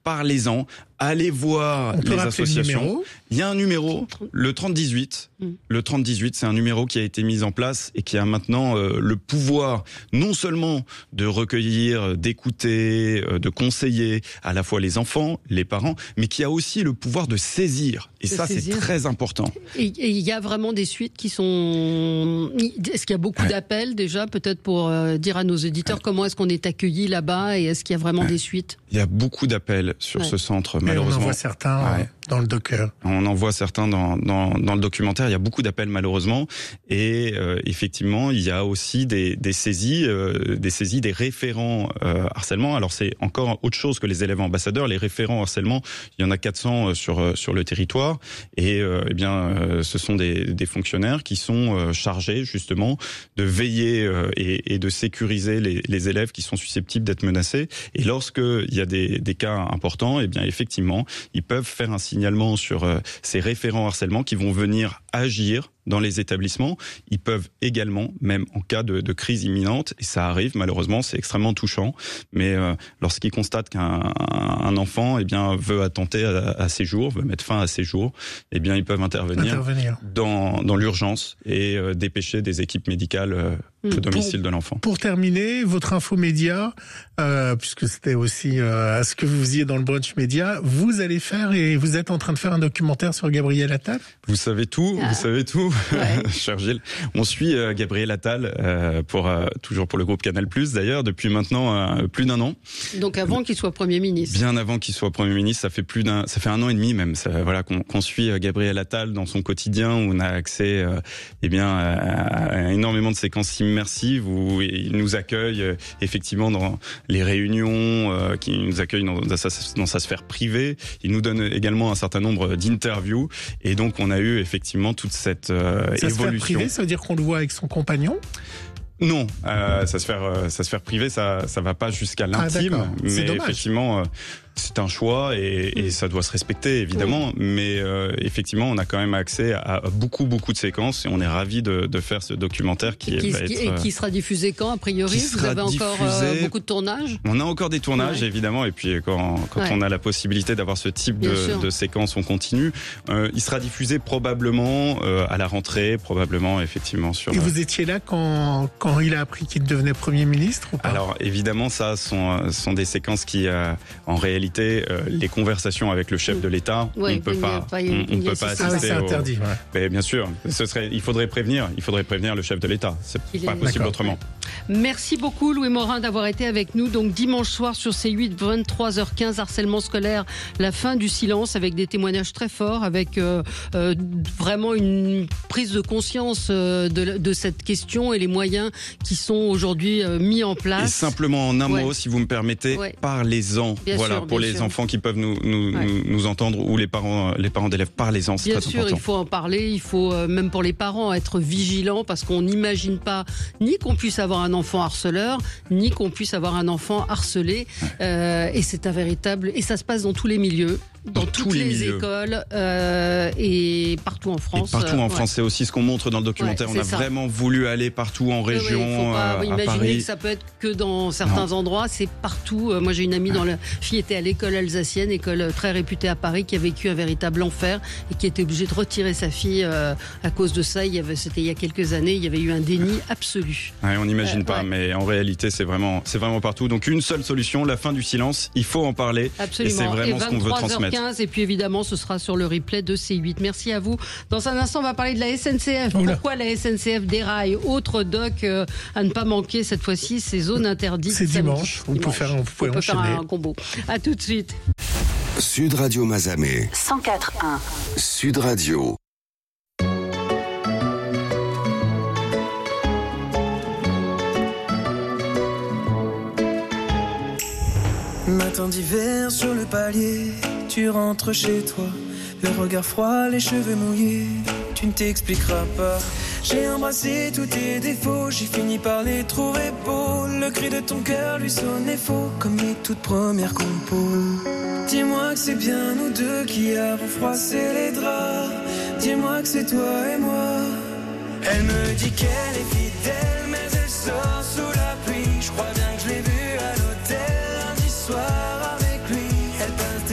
parlez-en. Allez voir On peut les rappeler le associations. numéro ? Il y a un numéro, le trente dix-huit. Mm. Le trente dix-huit, c'est un numéro qui a été mis en place et qui a maintenant euh, le pouvoir non seulement de recueillir, d'écouter, euh, de conseiller à la fois les enfants, les parents, mais qui a aussi le pouvoir de saisir. Et De ça, saisir. c'est très important. Et il y a vraiment des suites qui sont... Est-ce qu'il y a beaucoup d'appels déjà, peut-être pour euh, dire à nos auditeurs comment est-ce qu'on est accueilli là-bas et est-ce qu'il y a vraiment des suites ? Il y a beaucoup d'appels sur Ouais. ce centre, Mais on malheureusement. en voit certains Ouais. euh, dans le docker. On en voit certains dans, dans, dans le documentaire. Il y a beaucoup d'appels malheureusement, et euh, effectivement, il y a aussi des, des saisies, euh, des saisies des référents euh, harcèlement. Alors c'est encore autre chose que les élèves ambassadeurs. Les référents harcèlement, il y en a quatre cents sur sur le territoire, et euh, eh bien, euh, ce sont des, des fonctionnaires qui sont euh, chargés justement de veiller euh, et, et de sécuriser les, les élèves qui sont susceptibles d'être menacés. Et lorsque il y a des, des cas importants, eh bien effectivement, ils peuvent faire un signalement sur euh, ces référents harcèlement qui vont venir agir dans les établissements. Ils peuvent également, même en cas de, de crise imminente, et ça arrive malheureusement, c'est extrêmement touchant, mais euh, lorsqu'ils constatent qu'un un enfant eh bien, veut attenter à, à ses jours, veut mettre fin à ses jours, eh bien, ils peuvent intervenir, Intervenir. dans, dans l'urgence et euh, dépêcher des équipes médicales euh, Mmh. au domicile de l'enfant. Pour terminer, votre info média, euh, puisque c'était aussi euh, à ce que vous faisiez dans le brunch média, vous allez faire et vous êtes en train de faire un documentaire sur Gabriel Attal. Vous savez tout, Ah. vous savez tout, cher Gilles. On suit euh, Gabriel Attal euh, pour euh, toujours pour le groupe Canal+, d'ailleurs, depuis maintenant euh, plus d'un an. Donc avant qu'il soit Premier ministre. Bien avant qu'il soit Premier ministre, ça fait plus d'un, ça fait un an et demi même. Ça, voilà qu'on qu'on suit euh, Gabriel Attal dans son quotidien, où on a accès, euh, eh bien, à, à énormément de séquences immersives où il nous accueille euh, effectivement dans les réunions, euh, qui nous accueille dans, dans, sa, dans sa sphère privée. Il nous donne également un certain nombre d'interviews, et donc on a eu effectivement toute cette euh, Ça se fait évolution. privé, ça veut dire qu'on le voit avec son compagnon. Non, euh, ça se faire, euh, ça se faire privé, ça, ça va pas jusqu'à l'intime, d'accord. C'est mais dommage. effectivement, euh, c'est un choix et, et ça doit se respecter évidemment. Mais euh, effectivement, on a quand même accès à, à beaucoup, beaucoup de séquences, et on est ravis de, de faire ce documentaire qui, Qui, va qui- être. et euh, qui sera diffusé quand, a priori? qui Vous sera avez encore euh, diffusé- beaucoup de tournages? On a encore des tournages, Ouais. évidemment, et puis quand, quand Ouais. on a la possibilité d'avoir ce type Bien de, sûr. de séquence, on continue. Euh, il sera diffusé probablement euh, à la rentrée, probablement effectivement sur. Et euh, vous étiez là quand, quand il a appris qu'il devenait Premier ministre ou pas? Alors évidemment, ça sont, euh, sont des séquences qui, euh, en réalité, euh, les conversations avec le chef de l'État, Ouais, on ne peut il y a pas, pas- on, il on y a peut ce- pas Ah assister. oui, c'est au- interdit, ouais. Mais bien sûr, ce serait, il faudrait prévenir, il faudrait prévenir le chef de l'État. C'est Il pas est- possible D'accord. autrement. Merci beaucoup Louis Morin d'avoir été avec nous. Donc dimanche soir sur C huit, vingt-trois heures quinze, harcèlement scolaire, la fin du silence, avec des témoignages très forts, avec euh, euh, vraiment une prise de conscience euh, de, de cette question et les moyens qui sont aujourd'hui euh, mis en Et place. simplement en un Ouais. mot, si vous me permettez, Ouais. parlez-en. Bien Voilà, sûr, pour bien les sûr. enfants qui peuvent nous, nous, Ouais. nous, nous entendre, ou les parents, les parents d'élèves, parlez-en, c'est Bien très sûr, important. il faut en parler, il faut euh, même pour les parents être vigilants, parce qu'on n'imagine pas ni qu'on puisse avoir un enfant harceleur, ni qu'on puisse avoir un enfant harcelé. Euh, et c'est un véritable... Et ça se passe dans tous les milieux, dans, toutes tous les les, milieux. écoles euh, et partout en France. Et partout Euh, en ouais. France, c'est aussi ce qu'on montre dans le documentaire. Ouais, on a c'est ça. vraiment voulu aller partout en Oui, oui, région, il faut pas euh, à imaginer Paris. que ça peut être que dans certains Non. endroits, c'est partout. Euh, Moi, j'ai une amie dont la fille était à l'école alsacienne, école très réputée à Paris, qui a vécu un véritable enfer et qui était obligée de retirer sa fille euh, à cause de ça. Il y avait, c'était il y a quelques années, il y avait eu un déni absolu. Ouais, on n'imagine Euh, pas, ouais. mais en réalité, c'est vraiment, c'est vraiment partout. Donc une seule solution, la fin du silence. Il faut en parler. Absolument. Et c'est vraiment ce qu'on veut vingt-trois heures transmettre. quinze, et puis évidemment, ce sera sur le replay de C huit. Merci à vous. Dans un instant, on va parler de la S N C F. Oula. Pourquoi la S N C F déraille? Autre doc euh, à ne pas manquer cette fois-ci, ces zones interdites. C'est samedi. dimanche. Vous pouvez faire- vous pouvez on peut faire enchaîner. un combo. À tout de suite. Sud Radio Mazamet. cent quatre virgule un. Sud Radio. Matin d'hiver sur le palier, tu rentres chez toi, le regard froid, les cheveux mouillés, tu ne t'expliqueras pas. J'ai embrassé tous tes défauts, j'ai fini par les trouver beaux. Le cri de ton cœur lui sonnait faux, comme les toutes premières compos. Dis-moi que c'est bien nous deux qui avons froissé les draps. Dis-moi que c'est toi et moi. Elle me dit qu'elle est fidèle, mais elle sort sous la pluie. Je crois bien que je l'ai vue à l'hôtel lundi soir avec lui. Elle passe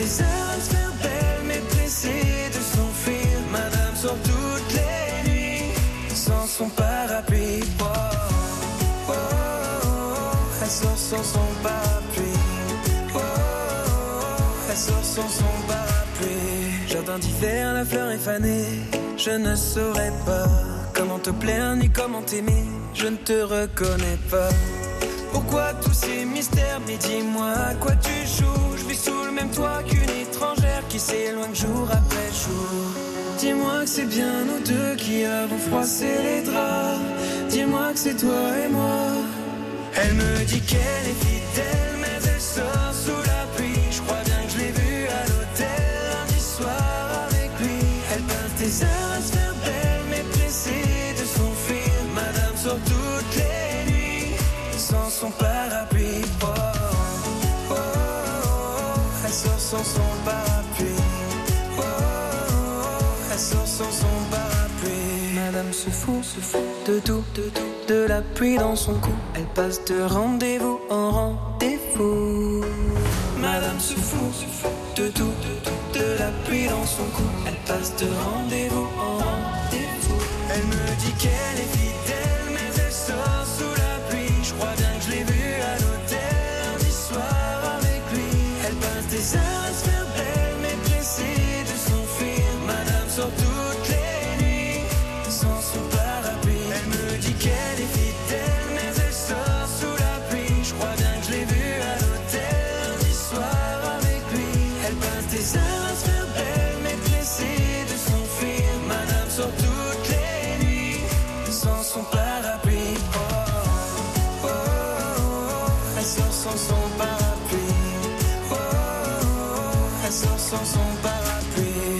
sans son parapluie. Oh, oh, oh, elle sort sans son parapluie. Jardin d'hiver, la fleur est fanée. Je ne saurais pas comment te plaire ni comment t'aimer. Je ne te reconnais pas. Pourquoi tous ces mystères? Mais dis-moi à quoi tu joues. Je vis sous le même toit qu'une étrangère qui s'éloigne jour après jour. Dis-moi que c'est bien nous deux qui avons froissé les draps. Dis-moi que c'est toi et moi. Elle me dit qu'elle est fidèle, mais elle sort sous la pluie. Je crois bien que je l'ai vue à l'hôtel lundi soir avec lui. Elle passe des heures à se faire belle, mais pressée de s'enfuir. Madame sort toutes les nuits sans son parapluie. Oh, oh, oh, oh. Elle sort sans son parapluie. Oh, oh, oh. Elle sort sans son parapluie. Madame se fout, se fout de tout, de tout, de la pluie dans son cou. Elle passe de rendez-vous en rendez-vous. Madame se fout, se fout de tout, de tout, de la pluie dans son cou. Elle passe de rendez-vous en rendez-vous. Elle me dit qu'elle est fidèle, mais elle sort sous la pluie. Je crois bien que je l'ai vue à l'hôtel lundi soir avec lui. Elle passe des heures à se faire belle, mais pressée de s'enfuir. Madame sort toutes les nuits sans son parapluie. Elle me dit qu'elle est fidèle, mais elle sort sous la pluie. Je crois bien que je l'ai vue à l'hôtel lundi soir avec lui. Elle passe des heures à se faire belle, mais pressée de s'enfuir. Madame sort toutes les nuits sans son parapluie. Oh, oh, oh, oh. Elle sort sans son parapluie. Oh, oh, oh. Elle sort sans son parapluie.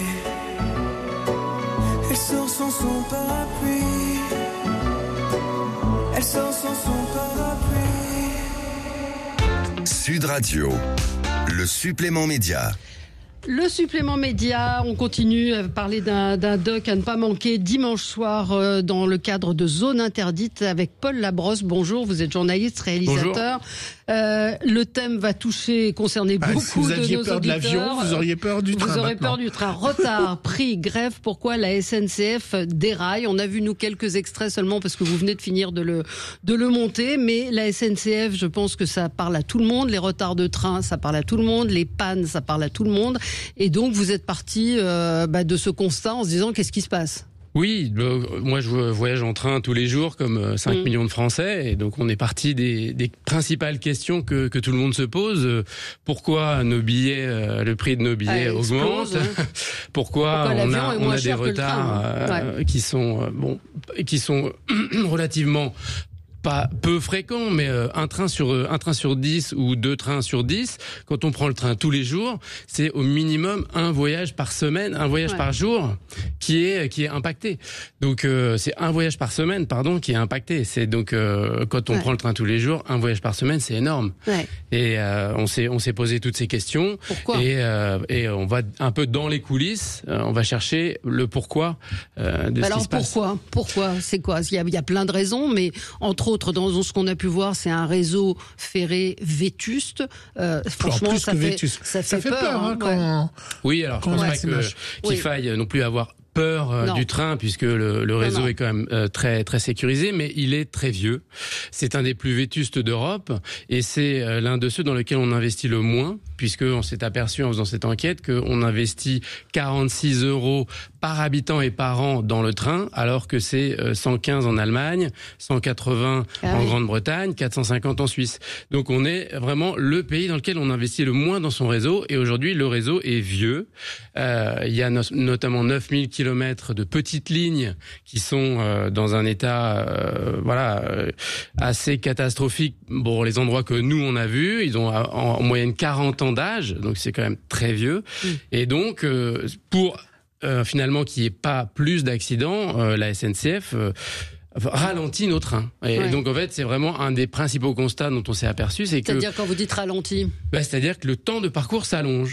Elle sort sans son parapluie. Elle sort sans son parapluie. Sud Radio, le supplément média. Le supplément média, on continue à parler d'un, d'un doc à ne pas manquer dimanche soir euh, dans le cadre de Zone Interdite avec Paul Labrosse. Bonjour, vous êtes journaliste, réalisateur. Euh, le thème va toucher et concerner ah, beaucoup si vous de aviez nos peur auditeurs. de l'avion, vous auriez peur du vous train. Vous aurez maintenant. peur du train. Retard, prix, grève, pourquoi la S N C F déraille. On a vu nous quelques extraits seulement parce que vous venez de finir de le, de le monter, mais la S N C F, je pense que ça parle à tout le monde. Les retards de train, ça parle à tout le monde. Les pannes, ça parle à tout le monde. Et donc, vous êtes parti euh, bah, de ce constat en se disant qu'est-ce qui se passe ? Oui, euh, moi je voyage en train tous les jours comme euh, cinq mmh. millions de Français et donc on est parti des, des principales questions que, que tout le monde se pose. Euh, pourquoi nos billets, euh, le prix de nos billets ah, augmente explose, hein. Pourquoi, pourquoi on a, on a des retards euh, ouais. qui sont euh, bon, qui sont relativement pas peu fréquent, mais euh, un train sur euh, un train sur dix ou deux trains sur dix. Quand on prend le train tous les jours, c'est au minimum un voyage par semaine, un voyage ouais. par jour qui est qui est impacté. Donc euh, c'est un voyage par semaine, pardon, qui est impacté. C'est donc euh, quand on ouais. prend le train tous les jours, un voyage par semaine, c'est énorme. Ouais. Et euh, on s'est on s'est posé toutes ces questions. Pourquoi ? Et euh, et on va un peu dans les coulisses. Euh, on va chercher le pourquoi euh, de Alors, ce qui se passe. Alors pourquoi ? Pourquoi ? C'est quoi ? Il y a il y a plein de raisons, mais entre autres dans ce qu'on a pu voir, c'est un réseau ferré vétuste. Euh, franchement, plus ça, que fait, vétuste. ça fait ça fait peur. peur hein, hein, quand... ouais. Oui, alors je pense pas que, qu'il oui. faille non plus avoir peur euh, du train puisque le, le réseau non, non. est quand même euh, très très sécurisé, mais il est très vieux. C'est un des plus vétustes d'Europe et c'est euh, l'un de ceux dans lesquels on investit le moins, puisque on s'est aperçu en faisant cette enquête qu'on investit quarante-six euros par habitant et par an dans le train, alors que c'est euh, cent quinze en Allemagne, cent quatre-vingts ah en oui. Grande-Bretagne, quatre cent cinquante en Suisse. Donc on est vraiment le pays dans lequel on investit le moins dans son réseau et aujourd'hui le réseau est vieux. Euh, il y a no- notamment neuf mille kilomètres de petites lignes qui sont euh, dans un état euh, voilà euh, assez catastrophique. Bon, les endroits que nous on a vus, ils ont en, en moyenne quarante ans d'âge, donc c'est quand même très vieux. Mmh. Et donc euh, pour euh, finalement qu'il n'y ait pas plus d'accidents, euh, la S N C F euh, ralentit nos trains. Et ouais. donc en fait, c'est vraiment un des principaux constats dont on s'est aperçu, c'est que c'est-à-dire quand vous dites ralenti, bah, c'est-à-dire que le temps de parcours s'allonge. Ouais.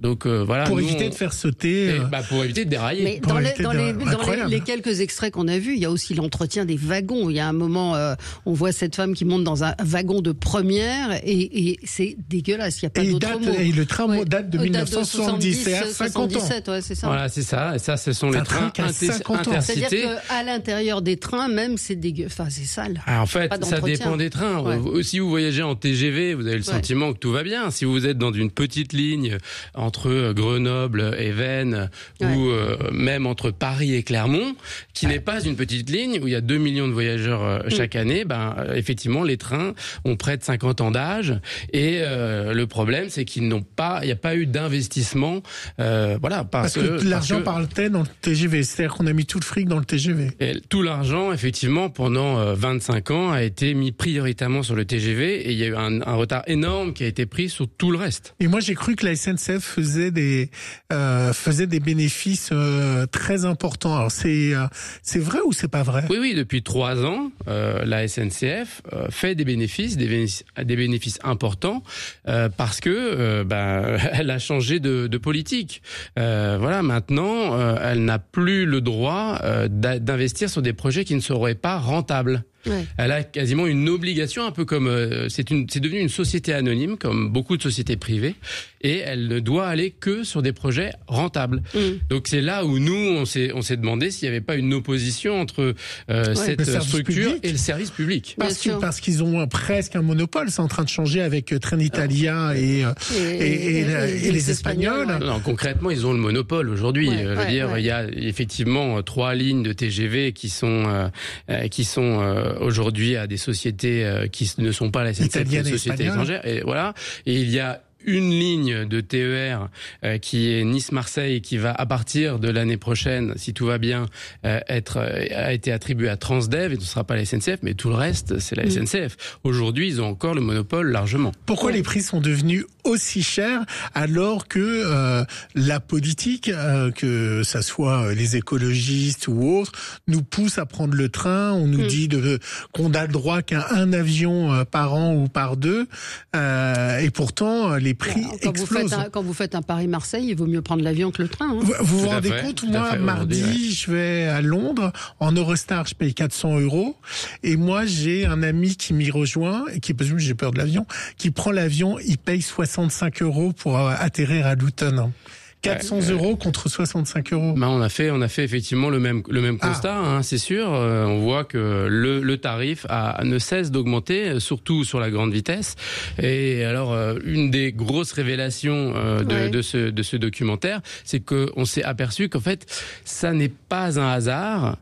Donc euh, voilà. Pour nous, éviter on... de faire sauter. Et, Euh... bah, pour éviter de dérailler. Mais dans, les, dans, les, dans les, les quelques extraits qu'on a vus, il y a aussi l'entretien des wagons. Il y a un moment, euh, on voit cette femme qui monte dans un wagon de première et, et c'est dégueulasse. Il n'y a pas et d'autre date, mot. Et le train ouais. date de date mille neuf cent soixante-dix, c'est à cinquante ans. Ouais, c'est ça. Voilà, c'est ça. Et ça, ce sont les un trains train inter- intercités. C'est-à-dire qu'à l'intérieur des trains, même, c'est dégueu. Enfin, c'est sale. Alors, en fait, ça dépend des trains. Ouais. Si vous voyagez en T G V, vous avez le sentiment ouais. que tout va bien. Si vous êtes dans une petite ligne entre Grenoble et Veynes, ouais. ou euh, même entre Paris et Clermont, qui ouais. n'est pas une petite ligne où il y a deux millions de voyageurs euh, chaque mmh. année, ben euh, effectivement, les trains ont près de cinquante ans d'âge. Et euh, le problème, c'est qu'ils n'ont pas, il n'y a pas eu d'investissement. Euh, voilà, parce, parce que, que l'argent parce que, partait dans le T G V. C'est-à-dire qu'on a mis tout le fric dans le T G V. Et tout l'argent, effectivement, pendant euh, vingt-cinq ans, a été mis prioritairement sur le T G V et il y a eu un, un retard énorme qui a été pris sur tout le reste. Et moi, j'ai cru que la S N C F faisait des euh, faisait des bénéfices euh, très importants. Alors c'est euh, c'est vrai ou c'est pas vrai? Oui, oui. Depuis trois ans, euh, la S N C F euh, fait des bénéfices, des bénéfices, des bénéfices importants euh, parce que euh, ben elle a changé de, de politique. Euh, voilà, maintenant, euh, elle n'a plus le droit euh, d'investir sur des projets qui ne seraient pas rentables. Ouais. Elle a quasiment une obligation, un peu comme euh, c'est une, c'est devenu une société anonyme, comme beaucoup de sociétés privées, et elle ne doit aller que sur des projets rentables. Mmh. Donc c'est là où nous on s'est, on s'est demandé s'il n'y avait pas une opposition entre euh, ouais, cette structure public. et le service public. Parce, que, parce qu'ils ont presque un monopole, c'est en train de changer avec Trenitalia oh. et, et, et, et, et, et, et les Espagnols. Ouais. Non, concrètement, ils ont le monopole aujourd'hui. Ouais, je veux ouais, dire, ouais. il y a effectivement trois lignes de T G V qui sont euh, qui sont euh, aujourd'hui à des sociétés euh, qui ne sont pas la S N C F, des sociétés étrangères. Et voilà. Et il y a une ligne de T E R euh, qui est Nice-Marseille, qui va à partir de l'année prochaine, si tout va bien, euh, être euh, a été attribuée à Transdev et ce ne sera pas la S N C F, mais tout le reste c'est la mmh. S N C F. Aujourd'hui, ils ont encore le monopole largement. Pourquoi ouais. les prix sont devenus aussi chers alors que euh, la politique, euh, que ça soit les écologistes ou autres, nous pousse à prendre le train, on nous mmh. dit de, qu'on a le droit qu'à un avion euh, par an ou par deux, euh, et pourtant les prix quand explosent. Vous faites un, quand vous faites un Paris-Marseille, il vaut mieux prendre l'avion que le train. Hein. Vous vous, vous rendez fait, compte, moi, fait, mardi, ouais. je vais à Londres, en Eurostar, je paye quatre cents euros, et moi, j'ai un ami qui m'y rejoint, et qui, parce que j'ai peur de l'avion, qui prend l'avion, il paye soixante-cinq euros pour atterrir à Luton. quatre cents euros contre soixante-cinq euros. Ben on a fait, on a fait effectivement le même, le même constat, ah. hein, c'est sûr. Euh, on voit que le, le tarif a, ne cesse d'augmenter, surtout sur la grande vitesse. Et alors, euh, une des grosses révélations euh, de, ouais. de, ce, de ce documentaire, c'est qu'on s'est aperçu qu'en fait, ça n'est pas un hasard.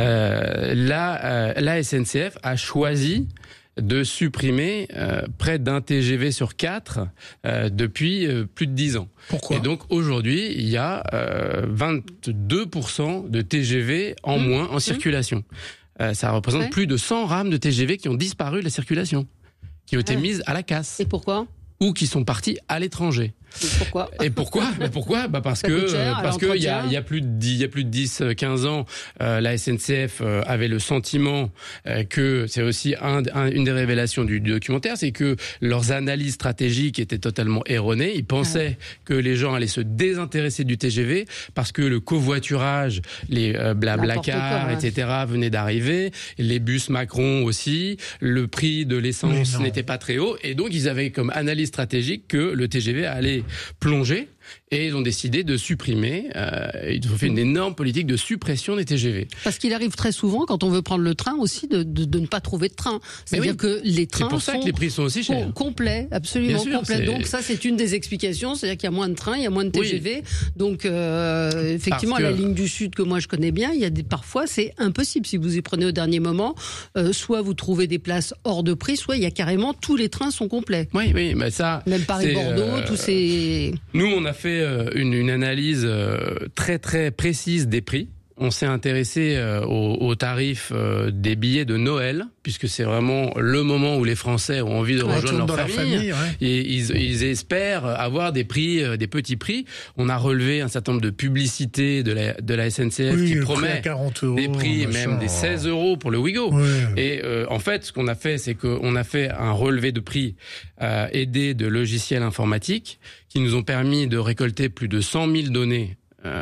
Euh, la, euh, la S N C F a choisi de supprimer euh, près d'un T G V sur quatre euh, depuis euh, plus de dix ans. Pourquoi ? Et donc aujourd'hui, il y a euh, vingt-deux pour cent de T G V en mmh. moins en mmh. circulation. Euh, ça représente ouais. plus de cent rames de T G V qui ont disparu de la circulation, qui ont été ouais. mises à la casse. Et pourquoi ? Ou qui sont partis à l'étranger. Et pourquoi Et pourquoi bah Pourquoi bah Parce ça que cher, parce que il y a il y a plus de dix il y a plus de dix quinze ans, euh, la S N C F euh, avait le sentiment euh, que c'est aussi un, un, une des révélations du, du documentaire, c'est que leurs analyses stratégiques étaient totalement erronées. Ils pensaient ouais. que les gens allaient se désintéresser du T G V parce que le covoiturage, les euh, blablacar, ouais. et cetera venaient d'arriver, les bus Macron aussi, le prix de l'essence n'était pas très haut, et donc ils avaient comme analyse stratégique que le T G V allait plonger, et ils ont décidé de supprimer, euh, ils ont fait une énorme politique de suppression des T G V. Parce qu'il arrive très souvent, quand on veut prendre le train aussi, de, de, de ne pas trouver de train. C'est-à-dire oui. que les trains c'est pour ça sont que les prix sont aussi chers. complets, absolument sûr, complets. C'est... Donc ça, c'est une des explications, c'est-à-dire qu'il y a moins de trains, il y a moins de T G V. Oui. Donc euh, effectivement, que... la ligne du Sud que moi je connais bien, il y a des, parfois c'est impossible si vous y prenez au dernier moment. Euh, soit vous trouvez des places hors de prix, soit il y a carrément tous les trains sont complets. Oui, oui, mais ça. Même Paris-Bordeaux, euh... tous ces. Nous, on a fait une, une analyse très très précise des prix. on s'est intéressé euh, aux, aux tarifs euh, des billets de Noël, puisque c'est vraiment le moment où les Français ont envie de Ouais, rejoindre leur leur famille, famille, ouais. et ils, ils espèrent avoir des prix, euh, des petits prix. On a relevé un certain nombre de publicités de la, de la S N C F Oui, qui le prix à promet quarante euros, des prix machin. même des seize euros pour le Ouigo. Ouais. Et euh, en fait, ce qu'on a fait, c'est qu'on a fait un relevé de prix euh, aidé de logiciels informatiques qui nous ont permis de récolter plus de cent mille données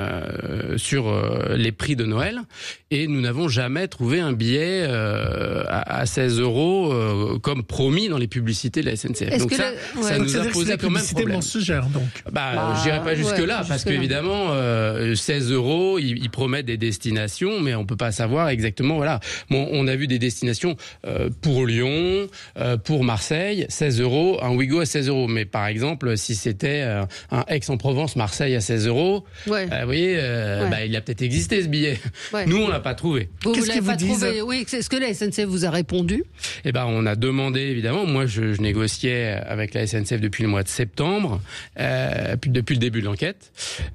Euh, sur euh, les prix de Noël, et nous n'avons jamais trouvé un billet euh, à, à seize euros euh, comme promis dans les publicités de la S N C F. Est-ce Donc que ça, la- ouais. ça Donc nous a C'est-à-dire que posé c'est la quand même publicité problème. mensongère, donc. Bah, Bah, je dirais pas jusque ouais, là, pas parce jusque-là. qu'évidemment, euh, seize euros, ils, ils promettent des destinations, mais on peut pas savoir exactement. Voilà, bon, on a vu des destinations euh, pour Lyon, euh, pour Marseille, seize euros, un Ouigo à seize euros. Mais par exemple, si c'était euh, un Aix-en-Provence, Marseille à seize euros, Ouais. euh, vous voyez, euh, Ouais. bah, il a peut-être existé ce billet. Ouais. Nous, on l'a pas trouvé. Vous, vous Qu'est-ce l'avez qu'ils pas vous disent trouvé. Oui, est-ce que la S N C F vous a répondu? Eh ben, on a demandé évidemment. Moi, je, je négociais avec la S N C F depuis le mois de septembre, euh, puis depuis le début de l'enquête.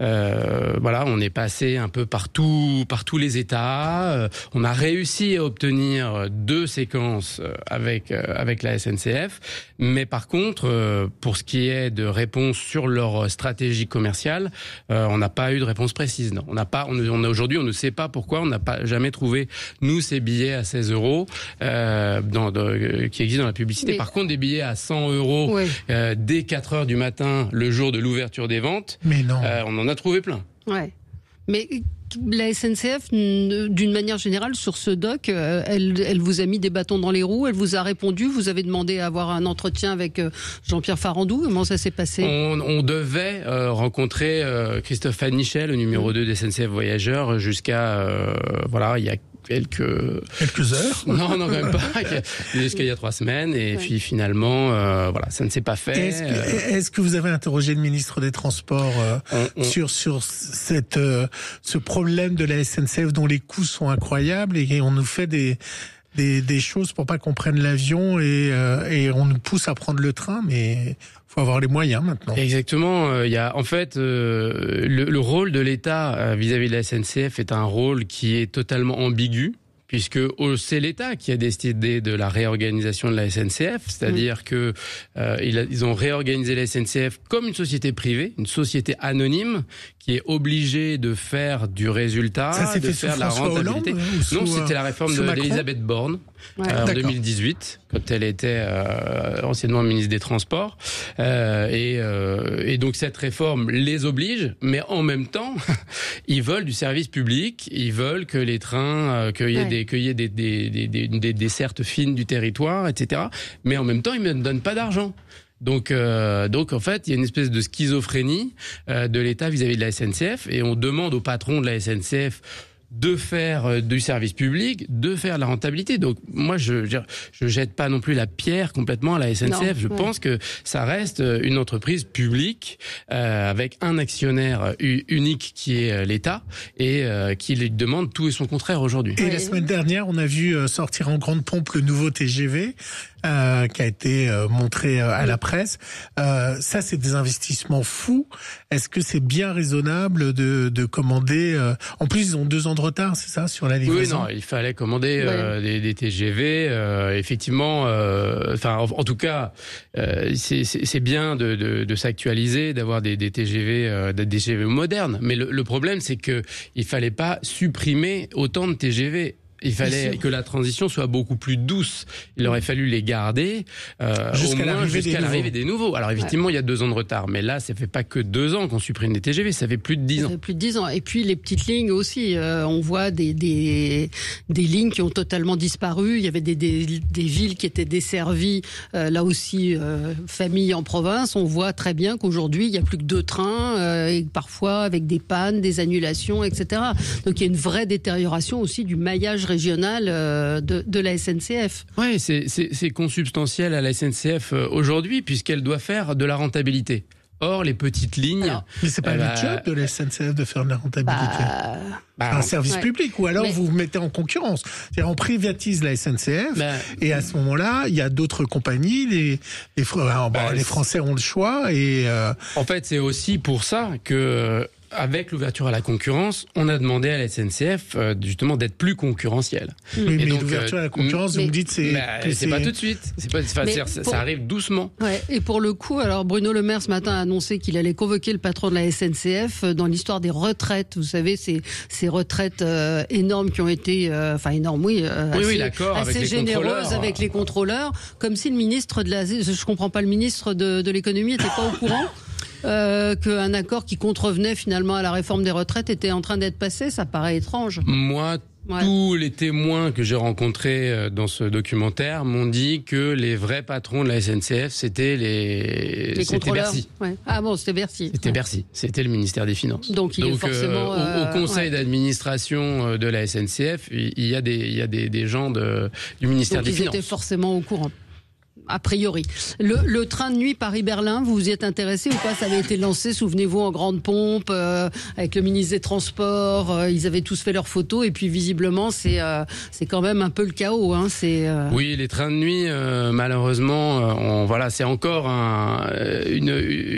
Euh, voilà, on est passé un peu partout, par tous les États. Euh, on a réussi à obtenir deux séquences euh, avec euh, avec la S N C F, mais par contre, euh, pour ce qui est de réponse sur leur stratégie commerciale, euh, on n'a pas eu de réponse précise. Non, on n'a pas. On, on a aujourd'hui, on ne sait pas pourquoi on n'a pas jamais trouvé nous ces billets à seize euros euh, dans, de, qui existent dans la publicité. Mais- Par contre, des billets à cent euros Ouais. euh, dès quatre heures du matin, le jour de l'ouverture des ventes, Mais non. euh, on en a trouvé plein. Ouais. Mais la S N C F, n- d'une manière générale, sur ce doc, euh, elle, elle vous a mis des bâtons dans les roues, elle vous a répondu, vous avez demandé à avoir un entretien avec euh, Jean-Pierre Farandou. Comment ça s'est passé? On, on devait euh, rencontrer euh, Christophe Fannichet, le numéro deux des S N C F Voyageurs, jusqu'à euh, voilà, il y a quelques quelques heures. Non, non, quand même pas. Jusqu'à il y a trois semaines, et puis finalement, euh, voilà, ça ne s'est pas fait. Est-ce que, est-ce que vous avez interrogé le ministre des Transports euh, On- on- sur sur cette euh, ce problème de la S N C F dont les coûts sont incroyables, et on nous fait des des, des choses pour pas qu'on prenne l'avion, et euh, et on nous pousse à prendre le train, mais faut avoir les moyens maintenant. Exactement. Il euh, y a en fait euh, le, le rôle de l'État euh, vis-à-vis de la S N C F est un rôle qui est totalement ambigu, puisque oh, c'est l'État qui a décidé de la réorganisation de la S N C F, c'est-à-dire mmh. que euh, ils, a, ils ont réorganisé la S N C F comme une société privée, une société anonyme qui est obligée de faire du résultat, Ça s'est de fait faire sous la François rentabilité. Hollande, ou sous, non, c'était la réforme sous de, Macron d'Elisabeth Borne. Ouais. Euh, en D'accord. deux mille dix-huit, quand elle était euh, anciennement ministre des Transports, euh, et, euh, et donc cette réforme les oblige, mais en même temps, ils veulent du service public, ils veulent que les trains, euh, qu'il y ait Ouais. des, qu'il y ait des, des, des, des, des dessertes fines du territoire, et cetera. Mais en même temps, ils ne donnent pas d'argent. Donc, euh, donc en fait, il y a une espèce de schizophrénie euh, de l'État vis-à-vis de la S N C F, et on demande au patron de la S N C F de faire euh, du service public, de faire la rentabilité. Donc moi, je je, je jette pas non plus la pierre complètement à la S N C F. Non, je ouais. pense que ça reste une entreprise publique euh, avec un actionnaire u- unique qui est euh, l'État, et euh, qui lui demande tout et son contraire aujourd'hui. Et Ouais. la semaine dernière, on a vu euh, sortir en grande pompe le nouveau T G V euh, qui a été euh, montré euh, à la presse. Euh, ça, c'est des investissements fous. Est-ce que c'est bien raisonnable de, de commander euh... En plus, ils ont deux ans de retard, c'est ça, sur la Oui, livraison? non, il fallait commander euh, des, des T G V. Euh, effectivement, euh, enfin, en, en tout cas, euh, c'est, c'est, c'est bien de, de, de s'actualiser, d'avoir des, des T G V, euh, des T G V modernes. Mais le, le problème, c'est que il fallait pas supprimer autant de T G V. Il fallait que la transition soit beaucoup plus douce. Il aurait fallu les garder euh, Jusqu'à au moins l'arrivée jusqu'à des l'arrivée des nouveaux. Alors effectivement, il y a deux ans de retard, mais là, ça fait pas que deux ans qu'on supprime des T G V, ça fait plus de dix Ça ans. fait plus de dix ans. Et puis les petites lignes aussi. Euh, on voit des, des, des lignes qui ont totalement disparu. Il y avait des, des, des villes qui étaient desservies, euh, là aussi, euh, familles en province. On voit très bien qu'aujourd'hui, il n'y a plus que deux trains, euh, et parfois avec des pannes, des annulations, et cetera. Donc il y a une vraie détérioration aussi du maillage régional euh, de, de la S N C F. Oui, c'est, c'est, c'est consubstantiel à la S N C F aujourd'hui, puisqu'elle doit faire de la rentabilité. Or, les petites lignes... Alors, Mais c'est pas eh le ben, job de la S N C F de faire de la rentabilité. Bah, bah, un service ouais. public, ou alors Mais- vous vous mettez en concurrence. C'est-à-dire on privatise la S N C F, bah, et à ce moment-là, il y a d'autres compagnies. Les les, Fr- alors, bon, Bah, les c'est- Français ont le choix, et euh, En fait, c'est aussi pour ça que avec l'ouverture à la concurrence, on a demandé à la S N C F euh, justement d'être plus concurrentielle. Oui, et mais donc, l'ouverture euh, à la concurrence, mais, vous me dites, c'est... Bah, que c'est pas tout de suite. C'est pas, enfin, c'est, ça, pour... ça arrive doucement. Ouais, et pour le coup, alors Bruno Le Maire ce matin a annoncé qu'il allait convoquer le patron de la S N C F dans l'histoire des retraites. Vous savez, ces, ces retraites euh, énormes qui ont été, euh, enfin énormes, oui, euh, oui, assez, oui, d'accord, assez avec généreuses les avec les contrôleurs, comme si le ministre de la, je comprends pas, le ministre de, de l'économie était pas au courant. Euh, qu'un accord qui contrevenait finalement à la réforme des retraites était en train d'être passé, ça paraît étrange. Moi, ouais. tous les témoins que j'ai rencontrés dans ce documentaire m'ont dit que les vrais patrons de la S N C F, c'était les, les c'était Bercy. Ouais. Ah bon, c'était Bercy. C'était ouais. Bercy. C'était le ministère des Finances. Donc il Donc, est forcément euh, au, au conseil ouais. d'administration de la S N C F, il y a des, il y a des, des gens de, du ministère Donc, des ils Finances. Ils étaient forcément au courant. A priori. Le, le train de nuit Paris-Berlin, vous vous y êtes intéressé ou pas? Ça avait été lancé, souvenez-vous, en grande pompe, euh, avec le ministre des Transports. Euh, ils avaient tous fait leurs photos et puis visiblement, c'est euh, c'est quand même un peu le chaos. Hein, c'est, euh... Oui, les trains de nuit, euh, malheureusement, euh, on, voilà, c'est encore un, une,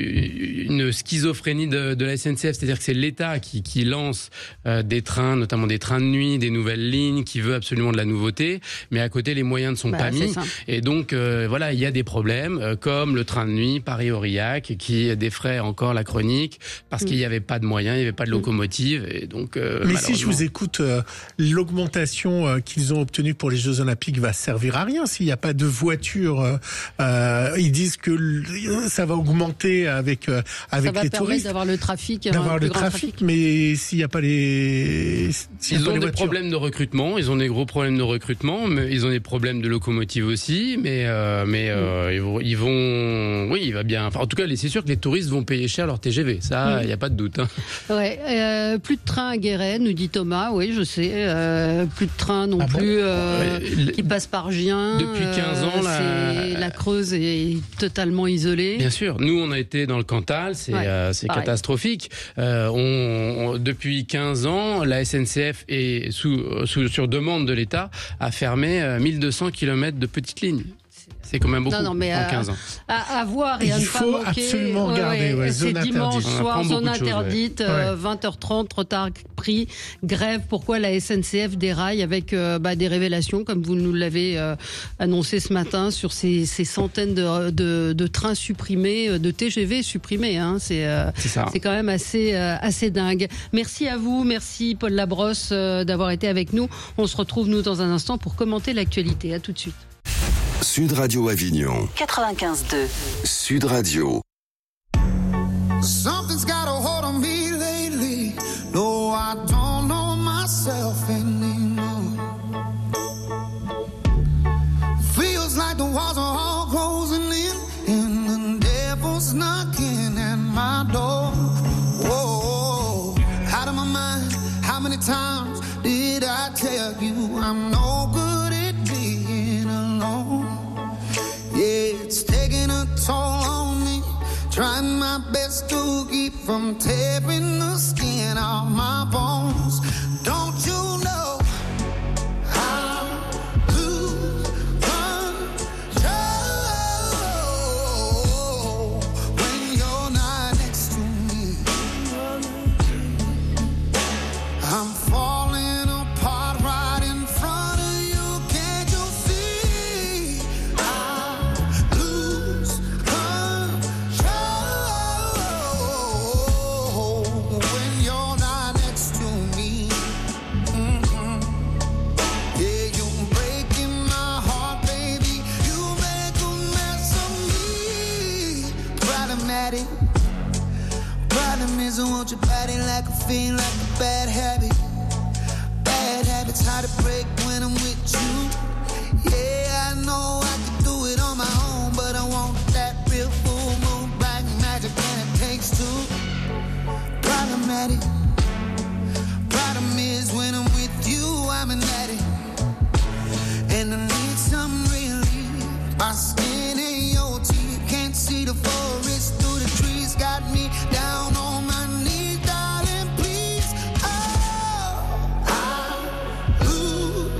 une schizophrénie de, de la S N C F. C'est-à-dire que c'est l'État qui, qui lance euh, des trains, notamment des trains de nuit, des nouvelles lignes, qui veut absolument de la nouveauté. Mais à côté, les moyens ne sont bah, pas mis. Et donc, euh, voilà. Voilà, il y a des problèmes, euh, comme le train de nuit Paris-Aurillac, qui défraie encore la chronique, parce mmh. qu'il n'y avait pas de moyens, il n'y avait pas de locomotive, et donc... Euh, Mais si je vous écoute, euh, l'augmentation euh, qu'ils ont obtenue pour les Jeux Olympiques va servir à rien s'il n'y a pas de voitures. Euh, euh, ils disent que ça va augmenter avec, euh, avec les touristes. Ça va permettre d'avoir le trafic. D'avoir le trafic, trafic, mais s'il n'y a pas les... Ils ont des problèmes de recrutement, ils ont des gros problèmes de recrutement, mais ils ont des problèmes de locomotive aussi, mais... Euh, mais euh, ils, vont, ils vont, oui, il va bien. Enfin, en tout cas, c'est sûr que les touristes vont payer cher leur T G V. Ça, il mmh. n'y a pas de doute. Hein. Ouais, euh, plus de trains à Guéret, nous dit Thomas. Oui, je sais. Euh, plus de trains non ah plus bon euh, ouais, qui passent par Gien. Depuis quinze ans, euh, la... la Creuse est totalement isolée. Bien sûr. Nous, on a été dans le Cantal. C'est, ouais, euh, c'est catastrophique. Euh, on, on, depuis quinze ans, la S N C F est sous, sous sur demande de l'État a fermé euh, mille deux cents kilomètres de petites lignes. C'est quand même beaucoup, non, non, mais en à, quinze ans. À, à voir et à Il ne faut pas manquer. absolument regarder. Ouais, ouais, c'est dimanche soir, zone interdite, choses, ouais. euh, vingt heures trente, retard pris, grève. Pourquoi la S N C F déraille avec euh, bah, des révélations, comme vous nous l'avez euh, annoncé ce matin, sur ces, ces centaines de, de, de trains supprimés, de T G V supprimés. Hein. C'est, euh, c'est, c'est quand même assez, euh, assez dingue. Merci à vous, merci Paul Labrosse euh, d'avoir été avec nous. On se retrouve, nous, dans un instant pour commenter l'actualité. À tout de suite. Sud Radio Avignon quatre-vingt-quinze deux. Sud Radio. Something's got a hold on me lately. No, I don't know myself anymore. Feels like the walls are all closing in, and the devil's knocking at my door. Whoa, out of my mind. How many times did I tell you I'm no good at being alone? Yeah, it's taking a toll on me. Trying my best to keep from tearing the skin off my bones. Don't you know how to control when you're not next to me? I'm falling apart right in front of you. Can't you see? I lose control when you're not next to me. Mm-hmm. Yeah, you're breaking my heart, baby. You make a mess of me. Problematic. Problem is I want your body like a fiend, like a bad habit. Bad habits hard to break when I'm with you. Yeah, I know I can do it on my own, but I want that real full moon, black magic, and it takes two. Problematic. Problem is when I'm with you, I'm an addict, and I need some relief. My skin and your teeth can't see the forest through the trees. Got me down on my knees, darling, please. Oh, I lose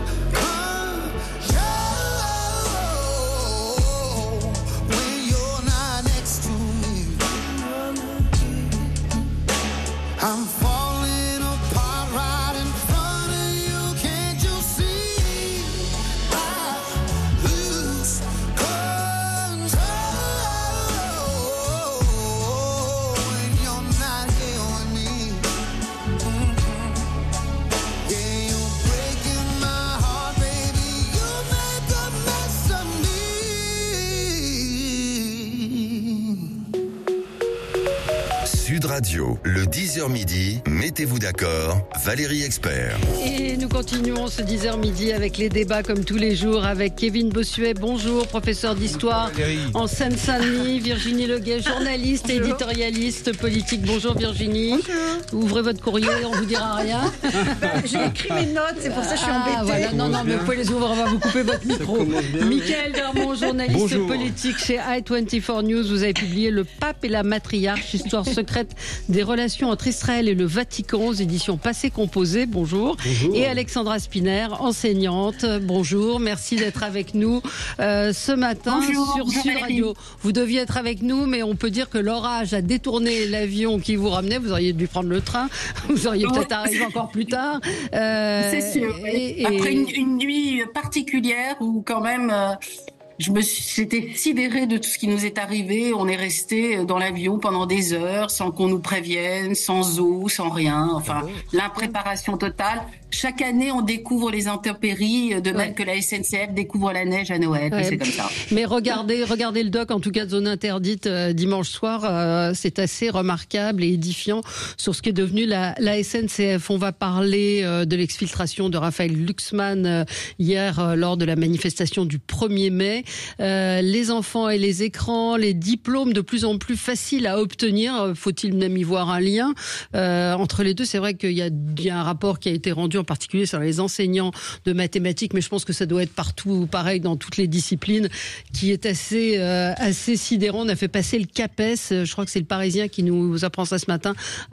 Radio, le dix heures midi, mettez-vous d'accord, Valérie Expert. Et nous continuons ce dix heures midi avec les débats comme tous les jours avec Kevin Bossuet, bonjour, professeur d'histoire en Seine-Saint-Denis, Virginie Leguet, journaliste, bonjour. Éditorialiste politique. Bonjour Virginie. Bonjour. Ouvrez votre courrier, on vous dira rien. J'ai écrit mes notes, c'est pour ça que je suis ah, embêtée. Voilà. Non, non, mais vous pouvez les ouvrir, on va vous couper votre micro. Michael Darmon, journaliste bonjour. Politique chez i vingt-quatre News, vous avez publié Le Pape et la Matriarche, histoire secrète des relations entre Israël et le Vatican aux éditions Passé Composé. Bonjour. Bonjour. Et Alexandra Spiner, enseignante. Bonjour. Merci d'être avec nous euh, ce matin bonjour. Sur bonjour, Sud Radio. Vous deviez être avec nous, mais on peut dire que l'orage a détourné l'avion qui vous ramenait. Vous auriez dû prendre le train. Vous auriez peut-être arrivé encore plus tard. Euh, C'est sûr. Et, et... Après une, une nuit particulière où quand même... Euh... Je me suis, j'étais sidérée de tout ce qui nous est arrivé. On est resté dans l'avion pendant des heures sans qu'on nous prévienne, sans eau, sans rien. Enfin, l'impréparation totale. Chaque année, on découvre les intempéries, de même ouais. que la S N C F découvre la neige à Noël. Ouais. C'est comme ça. Mais regardez, regardez le doc, en tout cas de zone interdite euh, dimanche soir, euh, c'est assez remarquable et édifiant sur ce qui est devenu la, la S N C F. On va parler euh, de l'exfiltration de Raphaël Glucksmann euh, hier euh, lors de la manifestation du premier mai. Euh, les enfants et les écrans, les diplômes de plus en plus faciles à obtenir. Faut-il même y voir un lien euh, entre les deux? C'est vrai qu'il y a, il y a un rapport qui a été rendu en particulier sur les enseignants de mathématiques, mais je pense que ça doit être partout pareil dans toutes les disciplines, qui est assez euh, assez sidérant. On a fait passer le CAPES, je crois que c'est le Parisien qui nous apprend ça ce matin,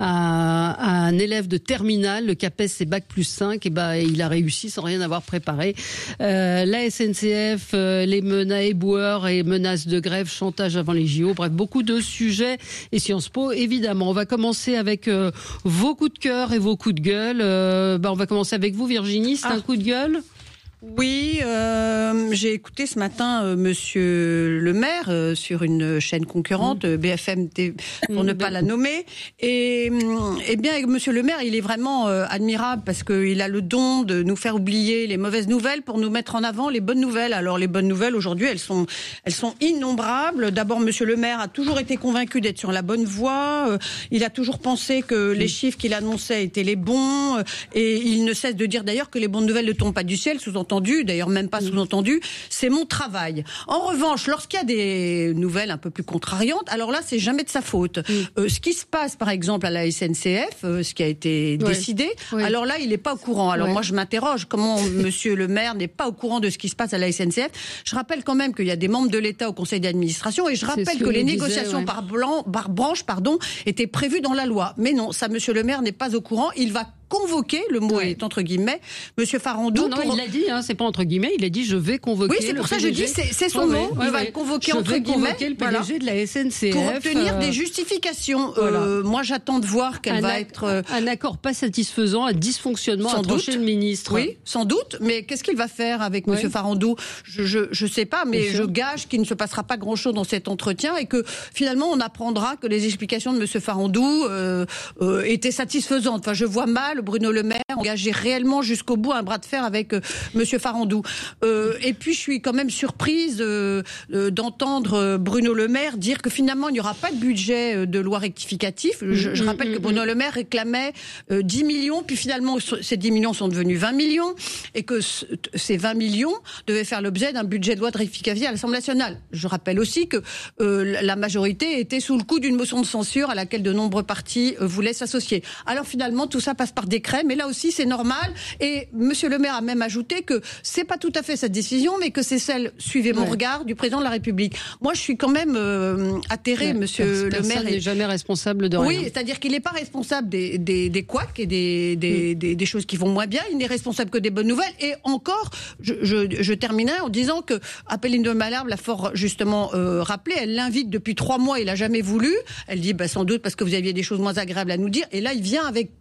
à, à un élève de terminale. Le CAPES c'est bac plus cinq, et ben il a réussi sans rien avoir préparé. Euh, la S N C F, euh, les menaces éboueurs et menaces de grève, chantage avant les J O, bref, beaucoup de sujets, et Sciences Po évidemment. On va commencer avec euh, vos coups de cœur et vos coups de gueule. Euh, bah, on va commencer avec vous Virginie, c'est ah. un coup de gueule? Oui, euh, j'ai écouté ce matin euh, Monsieur le maire euh, sur une chaîne concurrente, mmh. B F M T V, pour mmh. ne pas la nommer. Et, et bien, Monsieur le maire, il est vraiment euh, admirable parce qu'il a le don de nous faire oublier les mauvaises nouvelles pour nous mettre en avant les bonnes nouvelles. Alors, les bonnes nouvelles aujourd'hui, elles sont, elles sont innombrables. D'abord, Monsieur le maire a toujours été convaincu d'être sur la bonne voie. Euh, il a toujours pensé que mmh. les chiffres qu'il annonçait étaient les bons. Euh, et il ne cesse de dire d'ailleurs que les bonnes nouvelles ne tombent pas du ciel, sous-entendu. D'ailleurs même pas sous-entendu, c'est mon travail. En revanche, lorsqu'il y a des nouvelles un peu plus contrariantes, alors là, c'est jamais de sa faute. Mm. Euh, ce qui se passe, par exemple, à la S N C F, euh, ce qui a été ouais. décidé, ouais. alors là, il n'est pas au courant. Alors ouais. moi, je m'interroge, comment monsieur le maire n'est pas au courant de ce qui se passe à la S N C F? Je rappelle quand même qu'il y a des membres de l'État au conseil d'administration, et je rappelle que, que les négociations disait, ouais. par, blanc, par branche pardon, étaient prévues dans la loi. Mais non, ça, monsieur le maire n'est pas au courant. Il va convoquer, le mot ouais. est entre guillemets, Monsieur Farandou. Non, non, pour... il l'a dit, hein, c'est pas entre guillemets, il a dit je vais convoquer. Oui, c'est pour ça que je dis, c'est, c'est son ouais, nom, ouais, il va ouais. le convoquer je entre vais guillemets. Convoquer le P D G voilà. de la S N C F. Pour obtenir euh... des justifications. Voilà. Euh, moi, j'attends de voir quelle un va ac- être. Euh... Un accord pas satisfaisant, un dysfonctionnement, sans à doute. le ministre. Oui, sans doute, mais qu'est-ce qu'il va faire avec ouais. Monsieur Farandou? Je, je, je sais pas, mais je gage qu'il ne se passera pas grand-chose dans cet entretien et que finalement, on apprendra que les explications de Monsieur Farandou euh, euh, étaient satisfaisantes. Enfin, je vois mal Bruno Le Maire engager réellement jusqu'au bout un bras de fer avec euh, Monsieur Farandou. Euh, et puis je suis quand même surprise euh, euh, d'entendre euh, Bruno Le Maire dire que finalement il n'y aura pas de budget euh, de loi rectificatif. Je, je rappelle que Bruno Le Maire réclamait euh, dix millions, puis finalement ces dix millions sont devenus vingt millions, et que ce, ces vingt millions devaient faire l'objet d'un budget de loi de rectificatif à l'Assemblée nationale. Je rappelle aussi que euh, la majorité était sous le coup d'une motion de censure à laquelle de nombreux partis euh, voulaient s'associer. Alors finalement tout ça passe par décret, mais là aussi c'est normal. Et Monsieur le maire a même ajouté que c'est pas tout à fait sa décision, mais que c'est celle, suivez mon ouais. regard, du président de la République. Moi, je suis quand même euh, atterrée, ouais, Monsieur le maire. n'est jamais responsable de rien. Oui, c'est-à-dire qu'il n'est pas responsable des, des, des couacs et des, des, mm. des, des choses qui vont moins bien. Il n'est responsable que des bonnes nouvelles. Et encore, je, je, je terminerai en disant que Apolline de Malherbe l'a fort justement euh, rappelé. Elle l'invite depuis trois mois. Il n'a jamais voulu. Elle dit, bah, sans doute parce que vous aviez des choses moins agréables à nous dire. Et là, il vient avec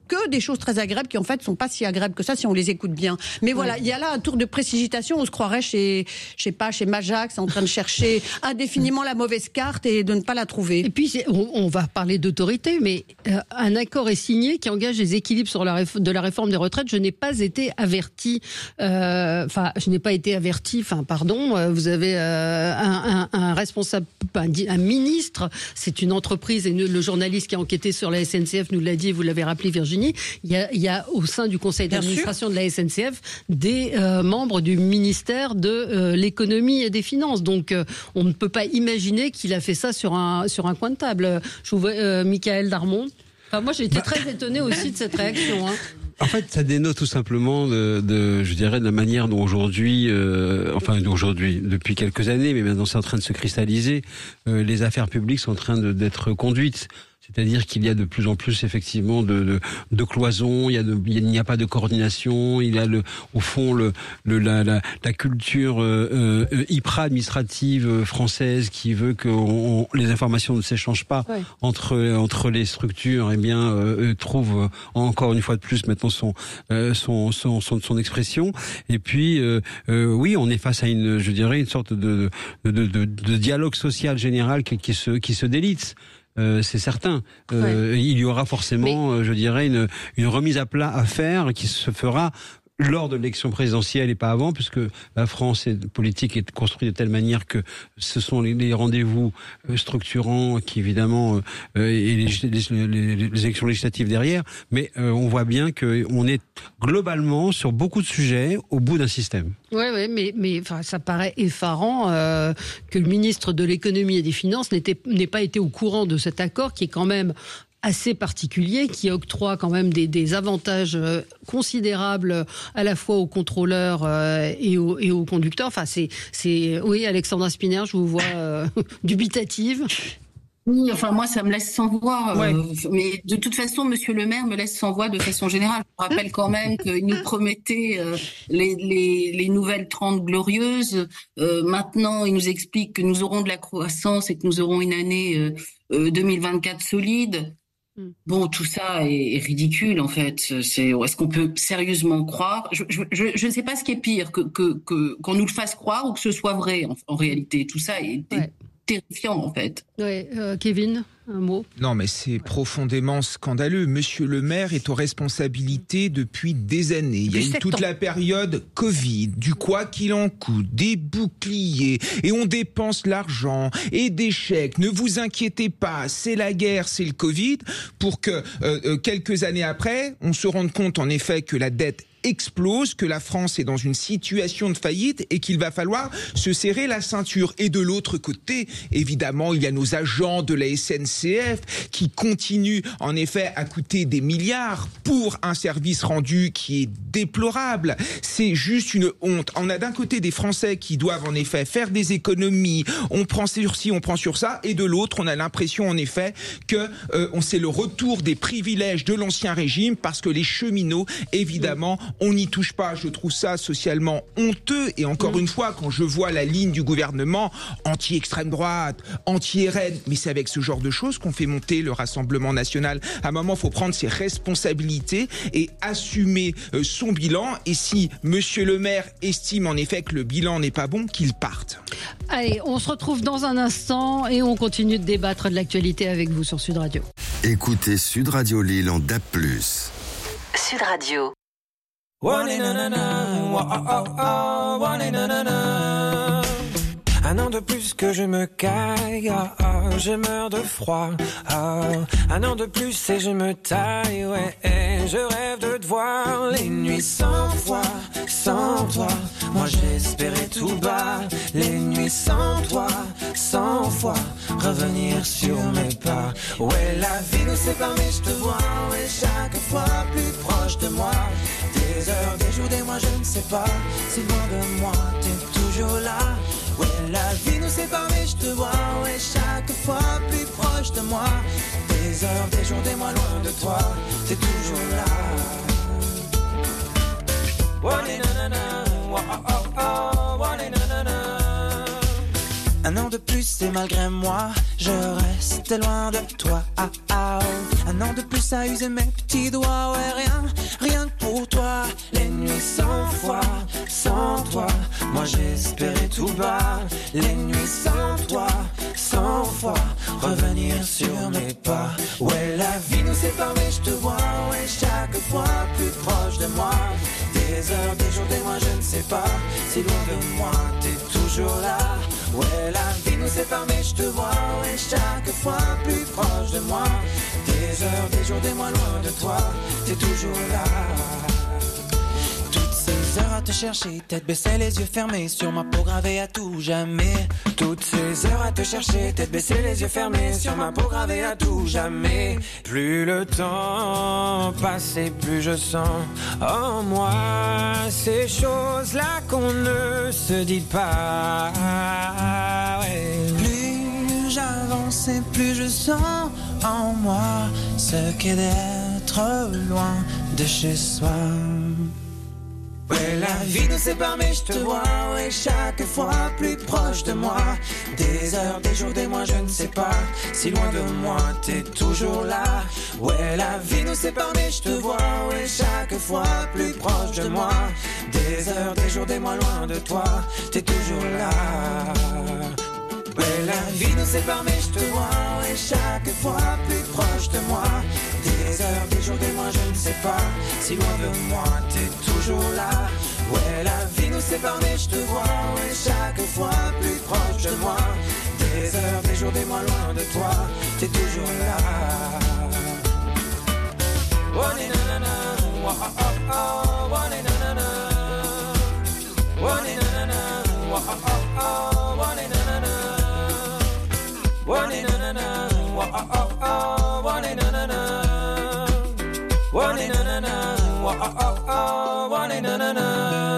que des choses très agréables qui en fait sont pas si agréables que ça si on les écoute bien. Mais voilà, il y a là un tour de précipitation, on se croirait chez, je sais pas, chez Majax en train de chercher indéfiniment la mauvaise carte et de ne pas la trouver. Et puis on, on va parler d'autorité, mais euh, un accord est signé qui engage les équilibres sur la réf- de la réforme des retraites. Je n'ai pas été averti, enfin euh, je n'ai pas été averti, enfin pardon, euh, vous avez euh, un, un, un responsable, un, un ministre, c'est une entreprise et nous, le journaliste qui a enquêté sur la S N C F nous l'a dit, et vous l'avez rappelé Virginie, il y a, il y a au sein du conseil d'administration de la S N C F des euh, membres du ministère de euh, l'économie et des finances. Donc euh, on ne peut pas imaginer qu'il a fait ça sur un, sur un coin de table. Je vous vois, euh, Michael Darmon. Enfin, moi j'ai été bah... très étonnée aussi de cette réaction. Hein. En fait, ça dénote tout simplement de, de je dirais, de la manière dont aujourd'hui, euh, enfin aujourd'hui, depuis quelques années, mais maintenant c'est en train de se cristalliser, euh, les affaires publiques sont en train de, d'être conduites. C'est-à-dire qu'il y a de plus en plus effectivement de, de, de cloisons, il y a de, il n'y a pas de coordination, il y a le, au fond le, le la, la, la culture euh, euh, hyper administrative française qui veut que on, les informations ne s'échangent pas ouais. entre entre les structures. Eh bien, euh, trouve encore une fois de plus maintenant son euh, son, son son son expression. Et puis euh, euh, oui, on est face à une, je dirais, une sorte de de de, de, de dialogue social général qui, qui se qui se délite. Euh, c'est certain. Euh, ouais. Il y aura forcément, Mais... euh, je dirais, une, une remise à plat à faire qui se fera lors de l'élection présidentielle et pas avant, puisque la France est politique est construite de telle manière que ce sont les, les rendez-vous structurants qui évidemment euh, et les, les, les, les élections législatives derrière. Mais euh, on voit bien que on est globalement sur beaucoup de sujets au bout d'un système. Oui, oui, mais, mais enfin, ça paraît effarant euh, que le ministre de l'économie et des finances n'était, n'ait pas été au courant de cet accord qui est quand même assez particulier, qui octroie quand même des, des avantages euh, considérables à la fois aux contrôleurs euh, et, aux, et aux conducteurs. Enfin, c'est, c'est, oui, Alexandra Spinner, je vous vois euh, dubitative. Oui, enfin moi ça me laisse sans voix, ouais. euh, mais de toute façon Monsieur le maire me laisse sans voix de façon générale. Je rappelle quand même qu'il nous promettait euh, les, les, les nouvelles trente glorieuses. Euh, maintenant il nous explique que nous aurons de la croissance et que nous aurons une année euh, euh, deux mille vingt-quatre solide. Bon, tout ça est, est ridicule en fait. C'est, est-ce qu'on peut sérieusement croire ? Je, je, je, je ne sais pas ce qui est pire, que, que, que qu'on nous le fasse croire ou que ce soit vrai en, en réalité. Tout ça est, ouais. est terrifiant en fait. Ouais, euh, Kevin, un mot. Non, mais c'est profondément scandaleux. Monsieur le maire est aux responsabilités depuis des années. Il y a eu toute la période Covid, du quoi qu'il en coûte, des boucliers, et on dépense l'argent, et des chèques. Ne vous inquiétez pas, c'est la guerre, c'est le Covid, pour que euh, quelques années après, on se rende compte en effet que la dette explose, que la France est dans une situation de faillite et qu'il va falloir se serrer la ceinture. Et de l'autre côté, évidemment, il y a nos agents de la S N C F qui continuent en effet à coûter des milliards pour un service rendu qui est déplorable. C'est juste une honte. On a d'un côté des Français qui doivent en effet faire des économies, on prend sur ci, on prend sur ça, et de l'autre, on a l'impression en effet que euh, on c'est le retour des privilèges de l'ancien régime parce que les cheminots, évidemment, on n'y touche pas. Je trouve ça socialement honteux. Et encore mmh. une fois, quand je vois la ligne du gouvernement anti-extrême droite, anti-R N, mais c'est avec ce genre de choses qu'on fait monter le Rassemblement national. À un moment, il faut prendre ses responsabilités et assumer euh, son bilan. Et si Monsieur le maire estime en effet que le bilan n'est pas bon, qu'il parte. Allez, on se retrouve dans un instant et on continue de débattre de l'actualité avec vous sur Sud Radio. Écoutez Sud Radio Lille en D A B plus. Sud Radio. Un an de plus que je me caille, ah, ah, je meurs de froid. Ah, un an de plus et je me taille, ouais, et je rêve de te voir les nuits sans toi, sans toi. Moi j'espérais tout bas, les nuits sans toi, cent fois revenir sur mes pas. Ouais, la vie nous sépare mais je te vois, ouais, chaque fois plus proche de moi. Des heures, des jours, des mois, je ne sais pas, si loin de moi t'es toujours là. Ouais, la vie nous sépare mais je te vois, ouais, chaque fois plus proche de moi. Des heures, des jours, des mois loin de toi, t'es toujours là. Oh, nanana, oh, oh, oh, oh, nanana. Un Un an de plus et malgré moi, je reste loin de toi. Ah, ah, oh. Un an de plus à user mes petits doigts. Ouais, rien, rien que pour toi. Les nuits cent fois, sans toi. Moi j'espérais tout bas. Les nuits sans toi, cent fois. Revenir sur mes pas. Ouais, la vie nous sépare mais je te vois. Ouais, chaque fois plus proche de moi. Des heures, des jours, des mois, je ne sais pas. Si loin de moi, t'es toujours là. Ouais, la vie nous sépare mais je te vois. Ouais, chaque fois plus proche de moi. Des heures, des jours, des mois, loin de toi. T'es toujours là. Toutes ces heures à te chercher, tête baissée, les yeux fermés, sur ma peau gravée à tout jamais. Toutes ces heures à te chercher, tête baissée, les yeux fermés, sur ma peau gravée à tout jamais. Plus le temps passe et plus je sens en moi ces choses-là qu'on ne se dit pas. Ouais. Plus j'avance et plus je sens en moi ce qu'est d'être loin de chez soi. Ouais, la vie nous sépare mais je te vois. Ouais, chaque fois plus proche de moi. Des heures, des jours, des mois, je ne sais pas. Si loin de moi, t'es toujours là. Ouais, la vie nous sépare mais je te vois. Ouais, chaque fois plus proche de moi. Des heures, des jours, des mois, loin de toi. T'es toujours là. Ouais, la vie nous sépare mais je te vois. Ouais, chaque fois plus proche de moi. Des heures, des jours, des mois, je ne sais pas. Si loin de moi, t'es toujours là. Ouais, la vie nous sépare mais je te vois. Ouais, chaque fois plus proche de moi. Des heures, des jours, des mois, loin de toi. T'es toujours là. Oh, na na na, oh oh oh, oh na na na, oh na na na, oh oh oh, oh na na na. One in a na, oh oh oh, one in a na, one in a na, oh oh oh, one in a na.